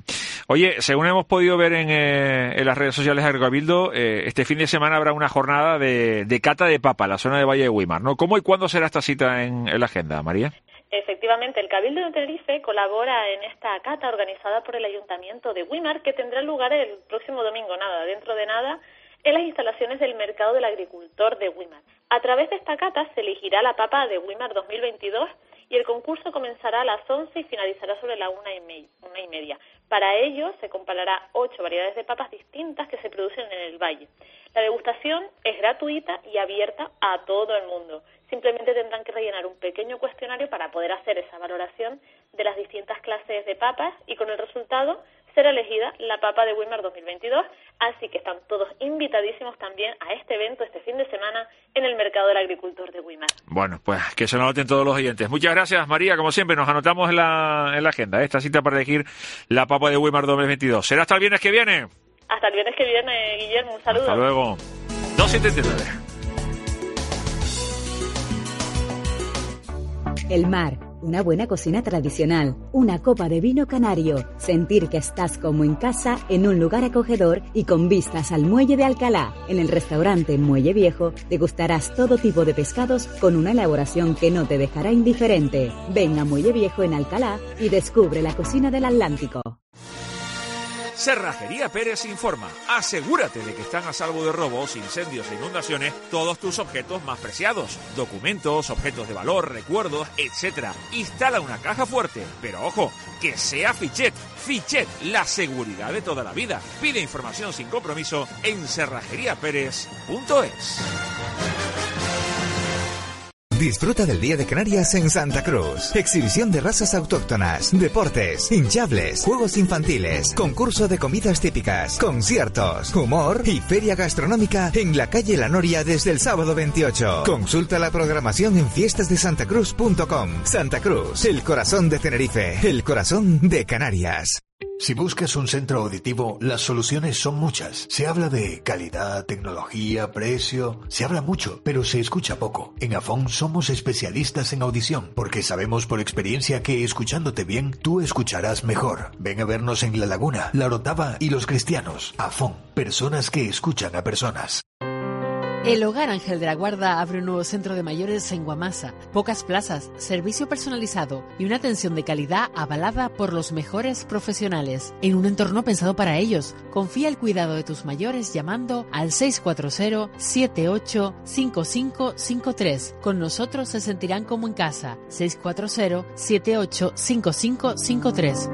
Oye, según hemos podido ver en, eh, en las redes sociales de Cabildo, eh, este fin de semana habrá una jornada de, de cata de papa en la zona de Valle de Guimar, ¿no? ¿Cómo y cuándo será esta cita en, en la agenda, María? Efectivamente, el Cabildo de Tenerife colabora en esta cata organizada por el Ayuntamiento de Guimar, que tendrá lugar el próximo domingo, nada, dentro de nada, en las instalaciones del Mercado del Agricultor de Guimar. A través de esta cata se elegirá la papa de Guimar dos mil veintidós y el concurso comenzará a las once y finalizará sobre la una y, me- una y media. Para ello se comparará ocho variedades de papas distintas que se producen en el valle. La degustación es gratuita y abierta a todo el mundo. Simplemente tendrán que rellenar un pequeño cuestionario para poder hacer esa valoración de las distintas clases de papas y con el resultado será elegida la papa de Weimar dos mil veintidós, así que están todos invitadísimos también a este evento este fin de semana en el Mercado del Agricultor de Weimar. Bueno, pues que se lo noten todos los oyentes. Muchas gracias, María. Como siempre, nos anotamos en la, en la agenda esta cita para elegir la papa de Weimar dos mil veintidós. ¿Será hasta el viernes que viene? Hasta el viernes que viene, Guillermo. Un saludo. Hasta luego. dos setenta y nueve. El mar, una buena cocina tradicional, una copa de vino canario, sentir que estás como en casa en un lugar acogedor y con vistas al muelle de Alcalá. En el restaurante Muelle Viejo degustarás todo tipo de pescados con una elaboración que no te dejará indiferente. Ven a Muelle Viejo en Alcalá y descubre la cocina del Atlántico. Cerrajería Pérez informa. Asegúrate de que están a salvo de robos, incendios e inundaciones todos tus objetos más preciados. Documentos, objetos de valor, recuerdos, etcétera. Instala una caja fuerte, pero ojo, que sea Fichet. Fichet, la seguridad de toda la vida. Pide información sin compromiso en cerrajería pérez punto es. Disfruta del Día de Canarias en Santa Cruz. Exhibición de razas autóctonas, deportes, hinchables, juegos infantiles, concurso de comidas típicas, conciertos, humor y feria gastronómica en la calle La Noria desde el sábado veintiocho. Consulta la programación en fiestas de santa cruz punto com. Santa Cruz, el corazón de Tenerife, el corazón de Canarias. Si buscas un centro auditivo, las soluciones son muchas. Se habla de calidad, tecnología, precio. Se habla mucho, pero se escucha poco. En Afón somos especialistas en audición, porque sabemos por experiencia que escuchándote bien, tú escucharás mejor. Ven a vernos en La Laguna, La Orotava y Los Cristianos. Afón, personas que escuchan a personas. El Hogar Ángel de la Guarda abre un nuevo centro de mayores en Guamasa. Pocas plazas, servicio personalizado y una atención de calidad avalada por los mejores profesionales. En un entorno pensado para ellos. Confía el cuidado de tus mayores llamando al seis cuatro cero, siete ocho, cinco cinco cinco tres. Con nosotros se sentirán como en casa. seis cuatro cero, siete ocho, cinco cinco cinco tres.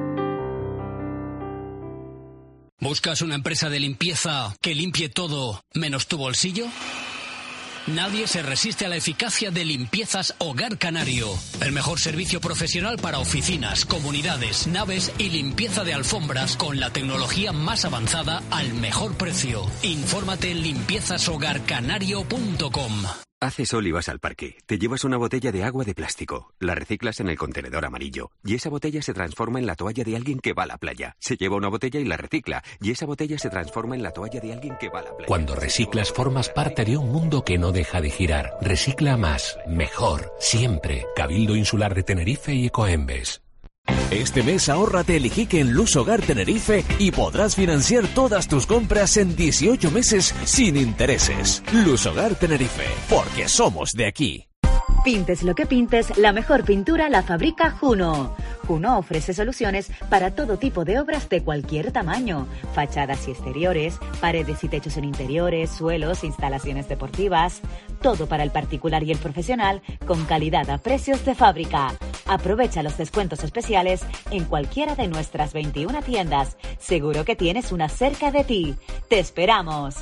¿Buscas una empresa de limpieza que limpie todo menos tu bolsillo? Nadie se resiste a la eficacia de Limpiezas Hogar Canario. El mejor servicio profesional para oficinas, comunidades, naves y limpieza de alfombras con la tecnología más avanzada al mejor precio. Infórmate en limpiezas hogar canario punto com. Hace sol y vas al parque. Te llevas una botella de agua de plástico. La reciclas en el contenedor amarillo. Y esa botella se transforma en la toalla de alguien que va a la playa. Se lleva una botella y la recicla. Y esa botella se transforma en la toalla de alguien que va a la playa. Cuando reciclas, formas parte de un mundo que no deja de girar. Recicla más, mejor, siempre. Cabildo Insular de Tenerife y Ecoembes. Este mes ahórrate el Iquique en Luz Hogar Tenerife y podrás financiar todas tus compras en dieciocho meses sin intereses. Luz Hogar Tenerife, porque somos de aquí. Pintes lo que pintes, la mejor pintura la fabrica Juno. Juno ofrece soluciones para todo tipo de obras de cualquier tamaño. Fachadas y exteriores, paredes y techos en interiores, suelos, instalaciones deportivas. Todo para el particular y el profesional con calidad a precios de fábrica. Aprovecha los descuentos especiales en cualquiera de nuestras veintiuna tiendas. Seguro que tienes una cerca de ti. ¡Te esperamos!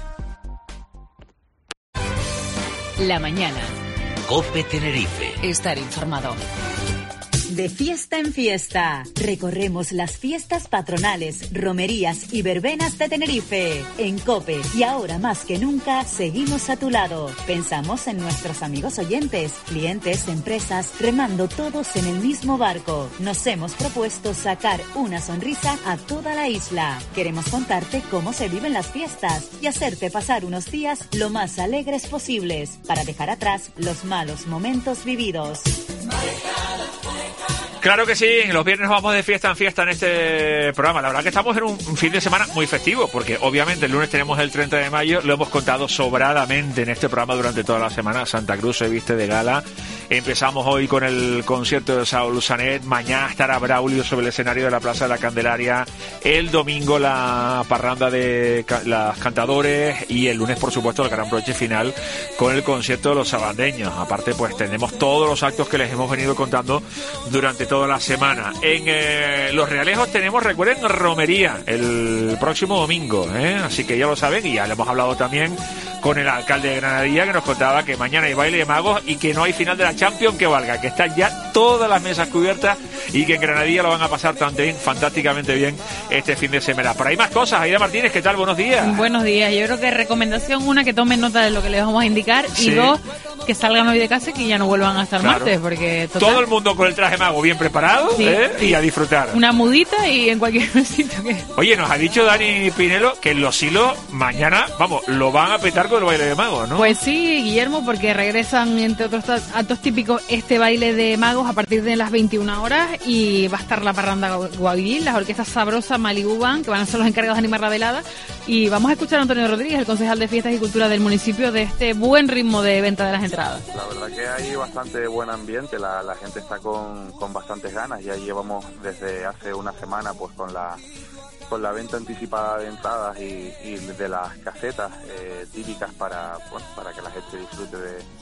La mañana. COPE Tenerife. Estar informado. De fiesta en fiesta, recorremos las fiestas patronales, romerías y verbenas de Tenerife. En COPE, y ahora más que nunca, seguimos a tu lado. Pensamos en nuestros amigos oyentes, clientes, empresas, remando todos en el mismo barco. Nos hemos propuesto sacar una sonrisa a toda la isla. Queremos contarte cómo se viven las fiestas y hacerte pasar unos días lo más alegres posibles, para dejar atrás los malos momentos vividos. Marejada, marejada. Claro que sí, los viernes vamos de fiesta en fiesta en este programa. La verdad que estamos en un fin de semana muy festivo, porque obviamente el lunes tenemos el treinta de mayo, lo hemos contado sobradamente en este programa durante toda la semana. Santa Cruz se viste de gala. Empezamos hoy con el concierto de Saúl Sanet, mañana estará Braulio sobre el escenario de la Plaza de la Candelaria, el domingo la parranda de ca- las cantadores y el lunes, por supuesto, el gran broche final con el concierto de los sabandeños. Aparte, pues tenemos todos los actos que les hemos venido contando durante toda la semana. En eh, Los Realejos tenemos, recuerden, romería el próximo domingo, ¿eh? Así que ya lo saben, y ya le hemos hablado también con el alcalde de Granadilla, que nos contaba que mañana hay baile de magos y que no hay final de la Champions que valga, que están ya todas las mesas cubiertas y que en Granadilla lo van a pasar también fantásticamente bien este fin de semana. Pero hay más cosas. Aida Martínez, ¿qué tal? Buenos días. Buenos días. Yo creo que recomendación, una, que tomen nota de lo que les vamos a indicar, Sí. y dos, que salgan hoy de casa y que ya no vuelvan hasta el Claro. martes, porque total, Todo el mundo con el traje mago bien preparado, Sí, ¿eh? sí. Y a disfrutar. una mudita y en cualquier sitio que... Oye, nos ha dicho Dani Pinelo que en Los Hilos mañana, vamos, lo van a petar con el baile de magos, ¿no? Pues sí, Guillermo, porque regresan, entre otros ta- actos típicos, este baile de magos a partir de las veintiuna horas, y va a estar la parranda Guaguil, las orquestas Sabrosa, Malibu Band, que van a ser los encargados de animar la velada, y vamos a escuchar a Antonio Rodríguez, el concejal de Fiestas y Cultura del municipio, de este buen ritmo de venta de las entradas. La verdad que hay bastante buen ambiente, la, la gente está con, con bastantes ganas. Ya llevamos desde hace una semana pues con la con la venta anticipada de entradas y, y de las casetas eh, típicas para bueno, para que la gente disfrute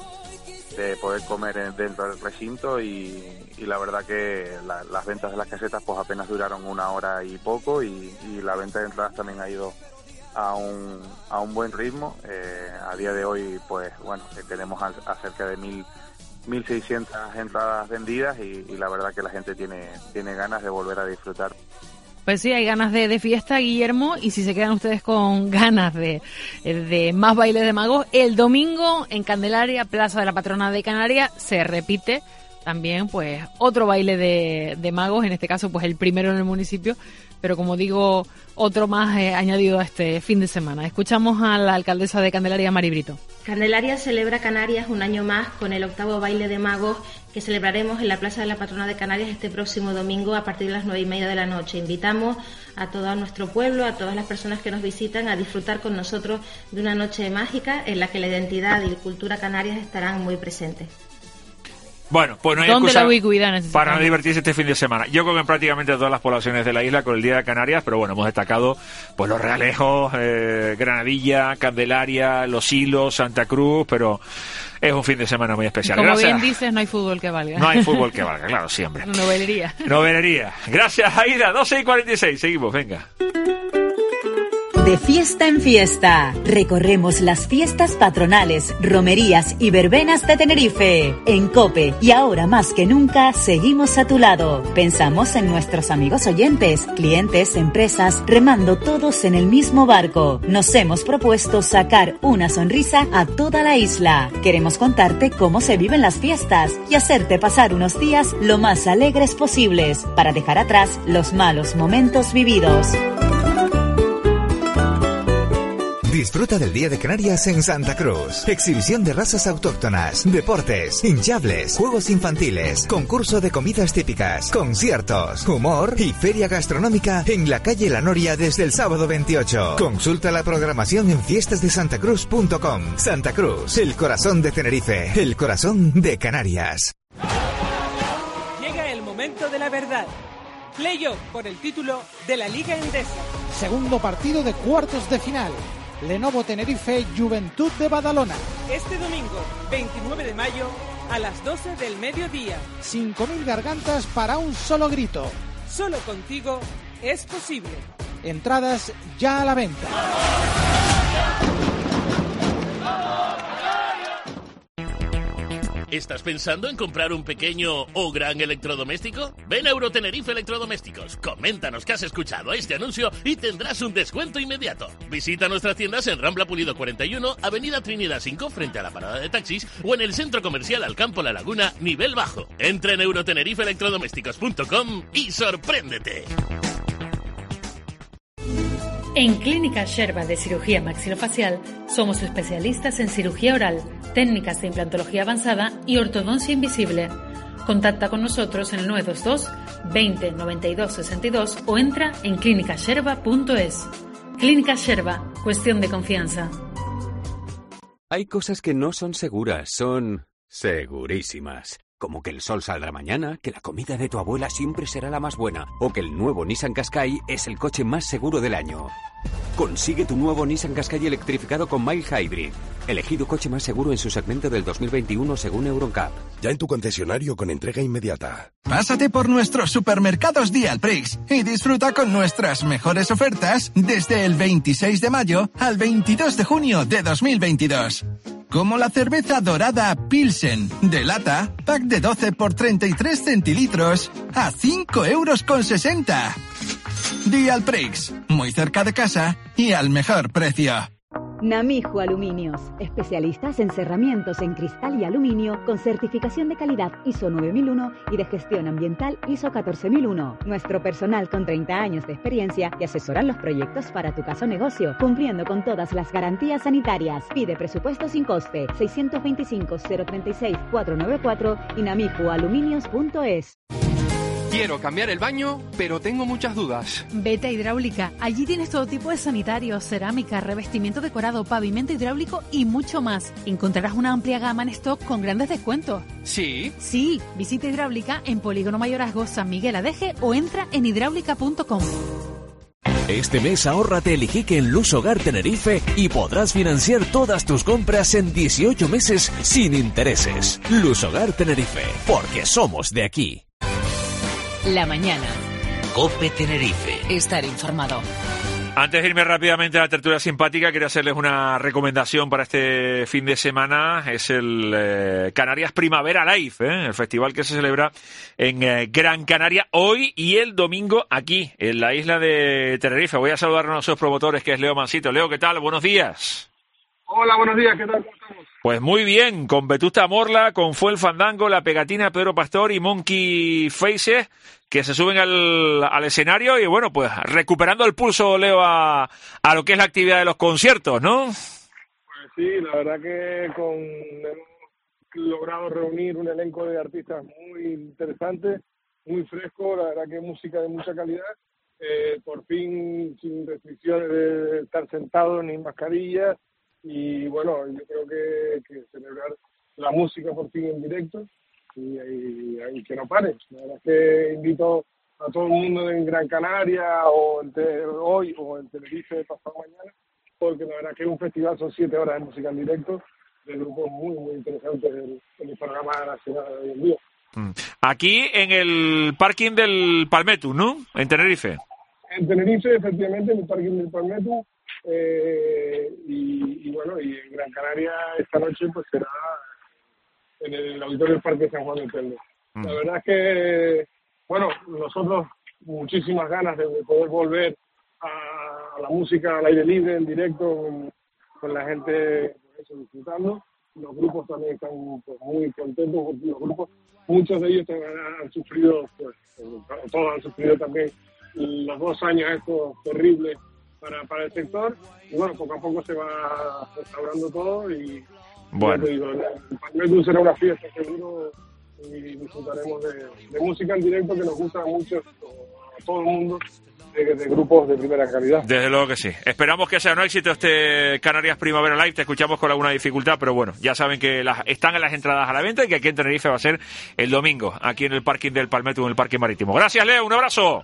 de, de poder comer en- dentro del recinto, y, y la verdad que la- las ventas de las casetas pues apenas duraron una hora y poco, y, y la venta de entradas también ha ido a un, a un buen ritmo. Eh, a día de hoy, pues bueno, eh, tenemos a, a cerca de mil, mil seiscientas entradas vendidas, y, y la verdad que la gente tiene, tiene ganas de volver a disfrutar. Pues sí, hay ganas de, de fiesta, Guillermo, y si se quedan ustedes con ganas de, de más bailes de magos, el domingo en Candelaria, Plaza de la Patrona de Canarias, se repite también pues otro baile de, de magos, en este caso pues el primero en el municipio, pero como digo, otro más eh, añadido a este fin de semana. Escuchamos a la alcaldesa de Candelaria, Mari Brito. Candelaria celebra Canarias un año más con el octavo baile de magos que celebraremos en la Plaza de la Patrona de Canarias este próximo domingo a partir de las nueve y media de la noche. Invitamos a todo nuestro pueblo, a todas las personas que nos visitan, a disfrutar con nosotros de una noche mágica en la que la identidad y la cultura canarias estarán muy presentes. Bueno, pues no hay ¿Dónde excusa la ubicuidad necesitamos? para no divertirse este fin de semana. Yo creo que en prácticamente todas las poblaciones de la isla con el Día de Canarias, pero bueno, hemos destacado pues Los Realejos, eh, Granadilla, Candelaria, Los Hilos, Santa Cruz, pero es un fin de semana muy especial. Como Gracias. bien dices, no hay fútbol que valga. No hay fútbol que valga, claro, siempre. Novelería. Novelería. Gracias, Aida. doce y cuarenta y seis. Seguimos, venga. De fiesta en fiesta, recorremos las fiestas patronales, romerías y verbenas de Tenerife. En COPE, y ahora más que nunca, seguimos a tu lado. Pensamos en nuestros amigos oyentes, clientes, empresas, remando todos en el mismo barco. Nos hemos propuesto sacar una sonrisa a toda la isla. Queremos contarte cómo se viven las fiestas y hacerte pasar unos días lo más alegres posibles, para dejar atrás los malos momentos vividos. Disfruta del Día de Canarias en Santa Cruz. Exhibición de razas autóctonas, deportes, hinchables, juegos infantiles, concurso de comidas típicas, conciertos, humor y feria gastronómica en la calle La Noria desde el sábado veintiocho. Consulta la programación en fiestas de santa cruz punto com. Santa Cruz, el corazón de Tenerife, el corazón de Canarias. Llega el momento de la verdad. Playoff por el título de la Liga Endesa. Segundo partido de cuartos de final. Lenovo Tenerife, Juventud de Badalona. Este domingo, veintinueve de mayo, a las doce del mediodía. cinco mil gargantas para un solo grito. Solo contigo es posible. Entradas ya a la venta. ¿Estás pensando en comprar un pequeño o gran electrodoméstico? Ven a Eurotenerife Electrodomésticos. Coméntanos que has escuchado este anuncio y tendrás un descuento inmediato. Visita nuestras tiendas en Rambla Pulido cuarenta y uno, Avenida Trinidad cinco, frente a la parada de taxis, o en el Centro Comercial Alcampo La Laguna, nivel bajo. Entra en eurotenerife electrodomésticos punto com y sorpréndete. En Clínica Sherba de Cirugía Maxilofacial somos especialistas en cirugía oral, técnicas de implantología avanzada y ortodoncia invisible. Contacta con nosotros en el nueve dos dos, veinte, noventa y dos, sesenta y dos o entra en clínica sherba punto es. Clínica Sherba, cuestión de confianza. Hay cosas que no son seguras, son segurísimas. Como que el sol saldrá mañana, que la comida de tu abuela siempre será la más buena, o que el nuevo Nissan Qashqai es el coche más seguro del año. Consigue tu nuevo Nissan Qashqai electrificado con Mild Hybrid, elegido coche más seguro en su segmento del dos mil veintiuno según Euroncap. Ya en tu concesionario con entrega inmediata. Pásate por nuestros supermercados Dialprix y disfruta con nuestras mejores ofertas desde el veintiséis de mayo al veintidós de junio de dos mil veintidós. Como la cerveza dorada Pilsen, de lata, pack de doce por treinta y tres centilitros, a cinco euros con sesenta. Dialprix, muy cerca de casa y al mejor precio. Namijo Aluminios, especialistas en cerramientos en cristal y aluminio con certificación de calidad I S O nueve mil uno y de gestión ambiental I S O catorce mil uno. Nuestro personal con treinta años de experiencia te asesoran los proyectos para tu caso o negocio, cumpliendo con todas las garantías sanitarias. Pide presupuesto sin coste, seiscientos veinticinco, cero treinta y seis, cuatrocientos noventa y cuatro y namijo aluminios punto es. Quiero cambiar el baño, pero tengo muchas dudas. Vete a Hidráulica. Allí tienes todo tipo de sanitarios, cerámica, revestimiento decorado, pavimento hidráulico y mucho más. Encontrarás una amplia gama en stock con grandes descuentos. ¿Sí? Sí. Visita Hidráulica en Polígono Mayorazgo, San Miguel Adeje o entra en hidráulica punto com. Este mes ahórrate el Iquique en Luz Hogar Tenerife y podrás financiar todas tus compras en dieciocho meses sin intereses. Luz Hogar Tenerife, porque somos de aquí. La mañana. COPE Tenerife. Estar informado. Antes de irme rápidamente a la tertulia simpática, quería hacerles una recomendación para este fin de semana. Es el eh, Canarias Primavera Live, ¿eh? El festival que se celebra en eh, Gran Canaria hoy y el domingo aquí, en la isla de Tenerife. Voy a saludar a uno de sus promotores, que es Leo Mansito. Leo, ¿qué tal? Buenos días. Hola, buenos días. ¿Qué tal? ¿Cómo estamos? Pues muy bien, con Vetusta Morla, con Fue el Fandango, La Pegatina, Pedro Pastor y Monkey Faces, que se suben al, al escenario y bueno, pues recuperando el pulso, Leo, a, a lo que es la actividad de los conciertos, ¿no? Pues sí, la verdad que con hemos logrado reunir un elenco de artistas muy interesante, muy fresco, la verdad que música de mucha calidad, eh, por fin sin restricciones de estar sentados ni mascarillas. Y bueno, yo creo que, que celebrar la música por fin en directo y, y, y que no pare. La verdad es que invito a todo el mundo en Gran Canaria o en te, hoy o en Tenerife pasado mañana, porque la verdad que es un festival, son siete horas de música en directo de grupos muy, muy interesantes en, en el programa nacional de hoy en día. Aquí en el parking del Palmetu, ¿no? En Tenerife. En Tenerife, efectivamente, en el parking del Palmetu. Eh, y, y bueno, y en Gran Canaria esta noche pues será en el Auditorio del Parque San Juan de Telde. Mm. La verdad es que, bueno, nosotros muchísimas ganas de, de poder volver a, a la música al aire libre, en directo, con, con la gente pues eso, disfrutando. Los grupos también están pues, muy contentos, porque los grupos, muchos de ellos han, han sufrido, pues, todos han sufrido también los dos años estos terribles para, para el sector, y bueno, poco a poco se va restaurando todo y bueno, te digo, el Palmetu será una fiesta seguro y disfrutaremos de, de música en directo que nos gusta mucho a todo el mundo, de, de grupos de primera calidad. Desde luego que sí. Esperamos que sea un éxito este Canarias Primavera Live. Te escuchamos con alguna dificultad, pero bueno, ya saben que las, están en las entradas a la venta y que aquí en Tenerife va a ser el domingo, aquí en el parking del Palmetu, en el parque marítimo. Gracias, Leo, un abrazo.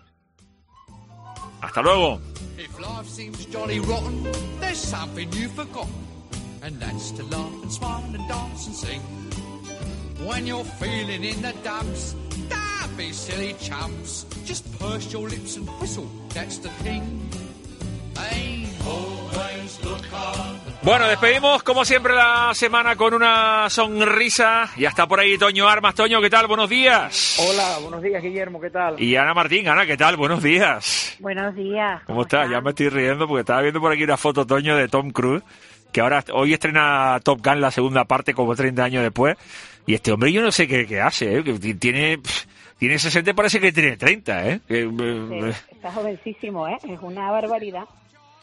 Hasta luego. If life seems jolly rotten, there's something you've forgotten, and that's to laugh and smile and dance and sing. When you're feeling in the dumps, don't be silly chumps, just purse your lips and whistle, that's the thing. Ain't always look hard. Bueno, despedimos como siempre la semana con una sonrisa. Ya está por ahí Toño Armas. Toño, ¿qué tal? Buenos días. Hola, buenos días, Guillermo, ¿qué tal? Y Ana Martín. Ana, ¿qué tal? Buenos días. Buenos días. ¿Cómo, ¿Cómo estás? Están? Ya me estoy riendo porque estaba viendo por aquí una foto, Toño, de Tom Cruise, que ahora hoy estrena Top Gun la segunda parte como treinta años después. Y este hombre yo no sé qué, qué hace, ¿eh? Que tiene... Tiene sesenta, parece que tiene treinta, ¿eh? Sí, está jovencísimo, ¿eh? Es una barbaridad.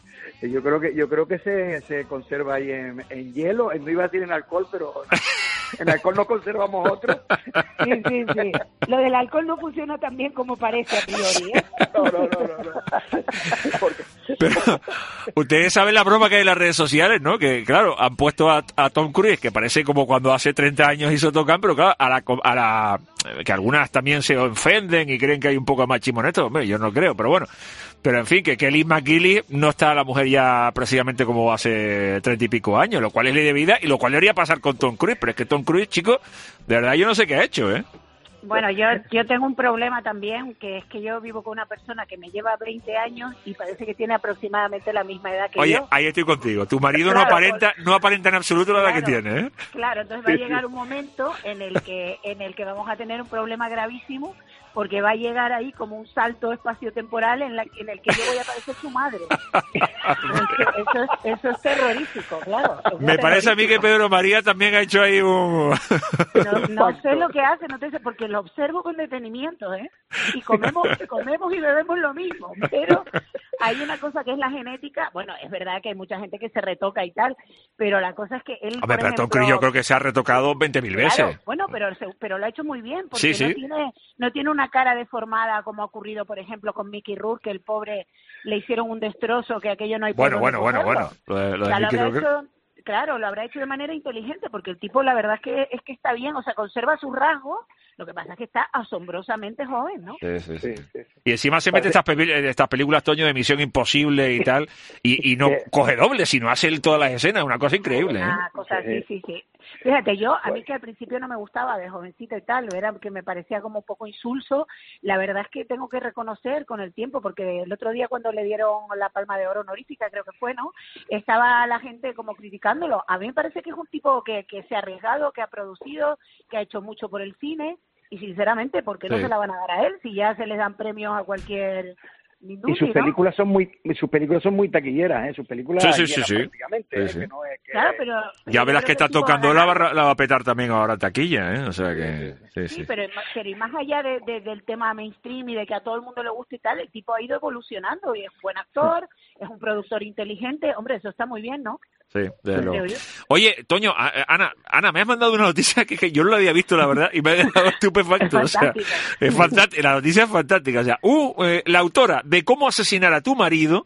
Yo creo que yo creo que se, se conserva ahí en, en hielo, no iba a decir en alcohol, pero En alcohol no conservamos otro. Sí, sí, sí. Lo del alcohol no funciona tan bien como parece a priori, ¿eh? No, no, no, no. no. Porque... Pero ustedes saben la broma que hay en las redes sociales, ¿no? Que, claro, han puesto a, a Tom Cruise, que parece como cuando hace treinta años hizo Top Gun, pero claro, a la, a la... que algunas también se ofenden y creen que hay un poco de machismo en esto. Hombre, yo no creo, pero bueno. Pero en fin, que Kelly McGillis no está la mujer ya precisamente como hace treinta y pico años, lo cual es ley de vida y lo cual debería pasar con Tom Cruise. Pero es que Tom Cruise, chico, de verdad yo no sé qué ha hecho, ¿eh? Bueno, yo yo tengo un problema también, que es que yo vivo con una persona que me lleva veinte años y parece que tiene aproximadamente la misma edad que Oye, yo. Oye, ahí estoy contigo. Tu marido claro, no aparenta pues, no aparenta en absoluto la edad claro, que tiene, ¿eh? Claro, entonces va a llegar un momento en el que en el que vamos a tener un problema gravísimo, porque va a llegar ahí como un salto espaciotemporal en, la, en el que yo voy a parecer su madre. eso, eso, es, eso es terrorífico, claro. Es Me parece a mí que Pedro María también ha hecho ahí un... no, no sé lo que hace, no te sé, porque lo observo con detenimiento, ¿eh? Y comemos, comemos y bebemos lo mismo, pero hay una cosa que es la genética. Bueno, es verdad que hay mucha gente que se retoca y tal, pero la cosa es que él, Hombre, por pero Tom ejemplo, Cruise yo creo que se ha retocado veinte mil veces. Claro, bueno, pero, pero lo ha hecho muy bien, porque sí, no sí. tiene no tiene una cara deformada como ha ocurrido, por ejemplo, con Mickey Rourke, que el pobre le hicieron un destrozo, que aquello no hay por Bueno, dónde bueno, bueno, cogerlo. bueno. Lo de, lo O de sea, lo Mickey habrá Rourke... hecho, claro, lo habrá hecho de manera inteligente, porque el tipo la verdad es que es que está bien, o sea, conserva sus rasgos. Lo que pasa es que está asombrosamente joven, ¿no? Sí, sí, sí. sí, sí. Y encima se mete estas, pe estas películas, Toño, de Misión Imposible y tal, y, y no coge doble, sino hace él todas las escenas, una cosa increíble. ¿eh? Una cosa así, sí, sí. Fíjate, yo, a mí que al principio no me gustaba de jovencita y tal, era que me parecía como un poco insulso, la verdad es que tengo que reconocer con el tiempo, porque el otro día cuando le dieron la Palma de Oro honorífica, creo que fue, ¿no? Estaba la gente como criticándolo. A mí me parece que es un tipo que, que se ha arriesgado, que ha producido, que ha hecho mucho por el cine, y sinceramente, ¿por qué no sí. se la van a dar a él si ya se les dan premios a cualquier Mindundi, y sus ¿no? películas son muy sus películas son muy taquilleras, ¿eh? Sus películas sí, sí, sí, sí. prácticamente, sí, sí. ¿eh? Que no es que... Claro, pero, pero ya verás que está tocando a la va, la va a petar también ahora taquilla, ¿eh? O sea que sí, sí, sí. Pero, pero y más allá de, de, del tema mainstream y de que a todo el mundo le guste y tal, el tipo ha ido evolucionando y es buen actor, es un productor inteligente, hombre, eso está muy bien, ¿no? Sí, de luego. Oye, Toño, Ana, Ana, me has mandado una noticia que, que yo no la había visto, la verdad, y me ha dejado estupefacto. Es fantástica. O sea, es fantástica. La noticia es fantástica. O sea, uh, eh, la autora de Cómo asesinar a tu marido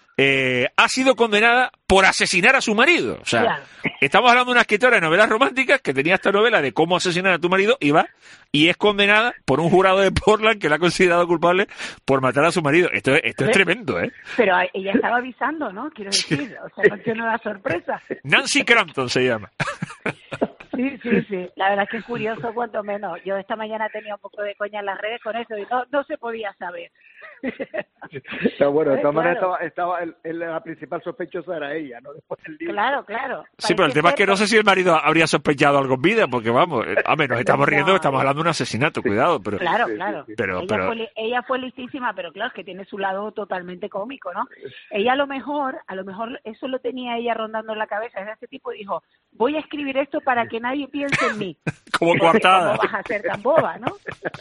eh, ha sido condenada por asesinar a su marido. O sea, claro. Estamos hablando de una escritora de novelas románticas que tenía esta novela de Cómo asesinar a tu marido y va y es condenada por un jurado de Portland que la ha considerado culpable por matar a su marido. Esto, esto es tremendo, ¿eh? Pero ella estaba avisando, ¿no? Quiero decir, o sea, no tiene una sorpresa. Nancy Crampton se llama. Sí, sí, sí. La verdad es que es curioso, cuanto menos. Yo esta mañana tenía un poco de coña en las redes con eso y no, no se podía saber. Pero bueno, de todas eh, maneras claro. estaba, estaba el, el, la principal sospechosa era ella, ¿no? Después del libro. Claro, claro. Sí, pero el tema es que no sé si el marido habría sospechado algo en vida, porque vamos, a ver, nos estamos riendo, no, estamos hablando de un asesinato, cuidado, pero... Claro, claro. Pero, ella, pero... Fue, ella fue listísima, pero claro, es que tiene su lado totalmente cómico, ¿no? Ella a lo mejor, a lo mejor eso lo tenía ella rondando en la cabeza, ese tipo dijo, voy a escribir esto para que nadie piense en mí. Como coartada. ¿Cómo vas a ser tan boba, no?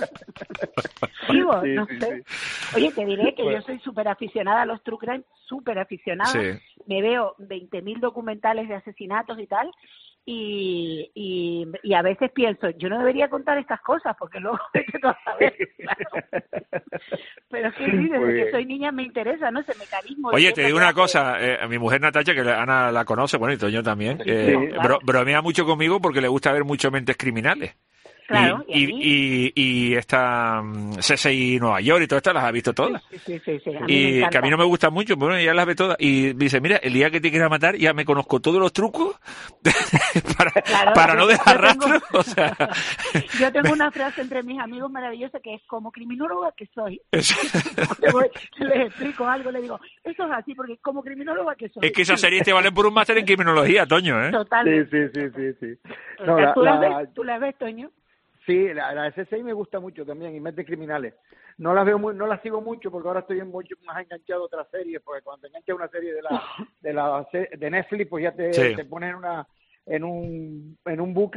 Digo, sí, no sí, sé. Sí. Oye, te diré que bueno. yo soy súper aficionada a los true crime, súper aficionada. Sí. Me veo veinte mil documentales de asesinatos y tal. Y, y, y a veces pienso, yo no debería contar estas cosas porque luego hay que no saber, claro. Pero es que sí, desde que soy niña me interesa, ¿no? Ese mecanismo. Oye, te digo una cosa, eh, a mi mujer Natacha, que Ana la conoce, bueno, y Toño también, eh, sí, claro. bro, bromea mucho conmigo porque le gusta ver mucho Mentes Criminales. Claro, y, y, y, y esta um, C S I Nueva York y todas estas las ha visto todas. Sí, sí, sí, sí. A mí y me que a mí no me gustan mucho, bueno, ella las ve todas. Y dice, mira, el día que te quiera matar ya me conozco todos los trucos para, claro, para yo, no dejar yo rastro. Tengo, o sea, yo tengo una frase entre mis amigos maravillosa que es, como criminóloga que soy, le, voy, les explico algo, le digo, eso es así, porque como criminóloga que soy. Es que esas series te valen por un máster en criminología, Toño, ¿eh? Totalmente. Sí, sí, sí, sí. sí. No, la, ¿Tú, la la, ves, ¿Tú la ves, Toño? Sí, la, la S S I me gusta mucho también, y Mentes Criminales. No las veo muy, no las sigo mucho porque ahora estoy en mucho más enganchado a otras series, porque cuando te enganchas una serie de la de la de Netflix, pues ya te, sí. te pones en una en un en un bucle,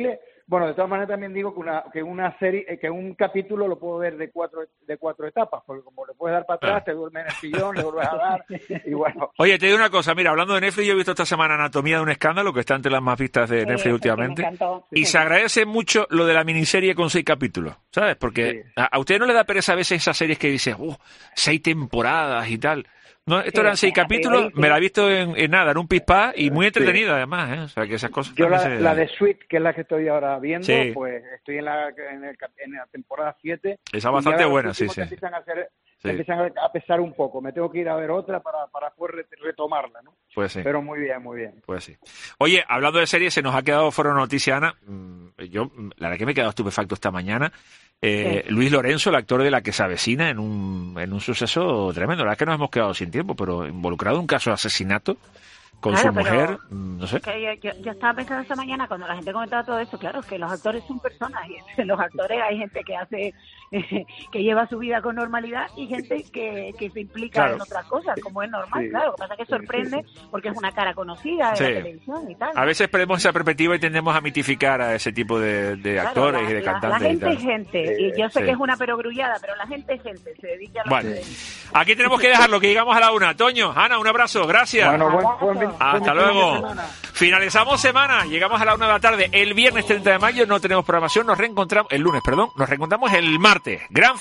Bueno, de todas maneras también digo que una que una serie, que un capítulo lo puedo ver de cuatro de cuatro etapas, porque como le puedes dar para atrás, te duermes en el sillón, le vuelves a dar, y bueno. Oye, te digo una cosa, mira, hablando de Netflix, yo he visto esta semana Anatomía de un escándalo, que está entre las más vistas de Netflix sí, últimamente, y se agradece mucho lo de la miniserie con seis capítulos, ¿sabes? Porque sí. a, a usted no le da pereza a veces esas series que dices, uh, seis temporadas y tal. No, esto sí, eran seis capítulos, sí. me la he visto en, en nada, en un pispá y muy entretenida sí. además, ¿eh? O sea, que esas cosas... Yo la, se... la de Sweet, que es la que estoy ahora viendo, sí. pues estoy en la, en, el, en la temporada siete. Esa es bastante buena, sí, sí. Empiezan a, hacer, sí. empiezan a pesar un poco, me tengo que ir a ver otra para, para poder retomarla, ¿no? Pues sí. Pero muy bien, muy bien. Pues sí. Oye, hablando de series, se nos ha quedado fuera noticia, Ana. Yo, la verdad que me he quedado estupefacto esta mañana. Eh, sí. Luis Lorenzo, el actor de La que se avecina, en un, en un suceso tremendo. La verdad es que nos hemos quedado sin tiempo, pero involucrado en un caso de asesinato con claro, su mujer, no sé. Que yo, yo, yo estaba pensando esta mañana cuando la gente comentaba todo eso, claro, que los actores son personas y los actores hay gente que hace, eh, que lleva su vida con normalidad y gente que, que se implica claro. en otras cosas, como es normal, sí. claro. Lo que pasa es que sorprende porque es una cara conocida de sí. la televisión y tal. A veces perdemos esa perspectiva y tendemos a mitificar a ese tipo de, de claro, actores la, y de la, cantantes. La gente y tal. es gente, y yo sé sí. que es una perogrullada, pero la gente es gente, se dedica a lo bueno, que aquí tenemos que dejarlo, que llegamos a la una. Toño, Ana, un abrazo, gracias. Bueno, buen, buen, buen, hasta luego. Finalizamos semana, llegamos a la una de la tarde. El viernes treinta de mayo no tenemos programación, nos reencontramos, el lunes, perdón, nos reencontramos el martes. Gran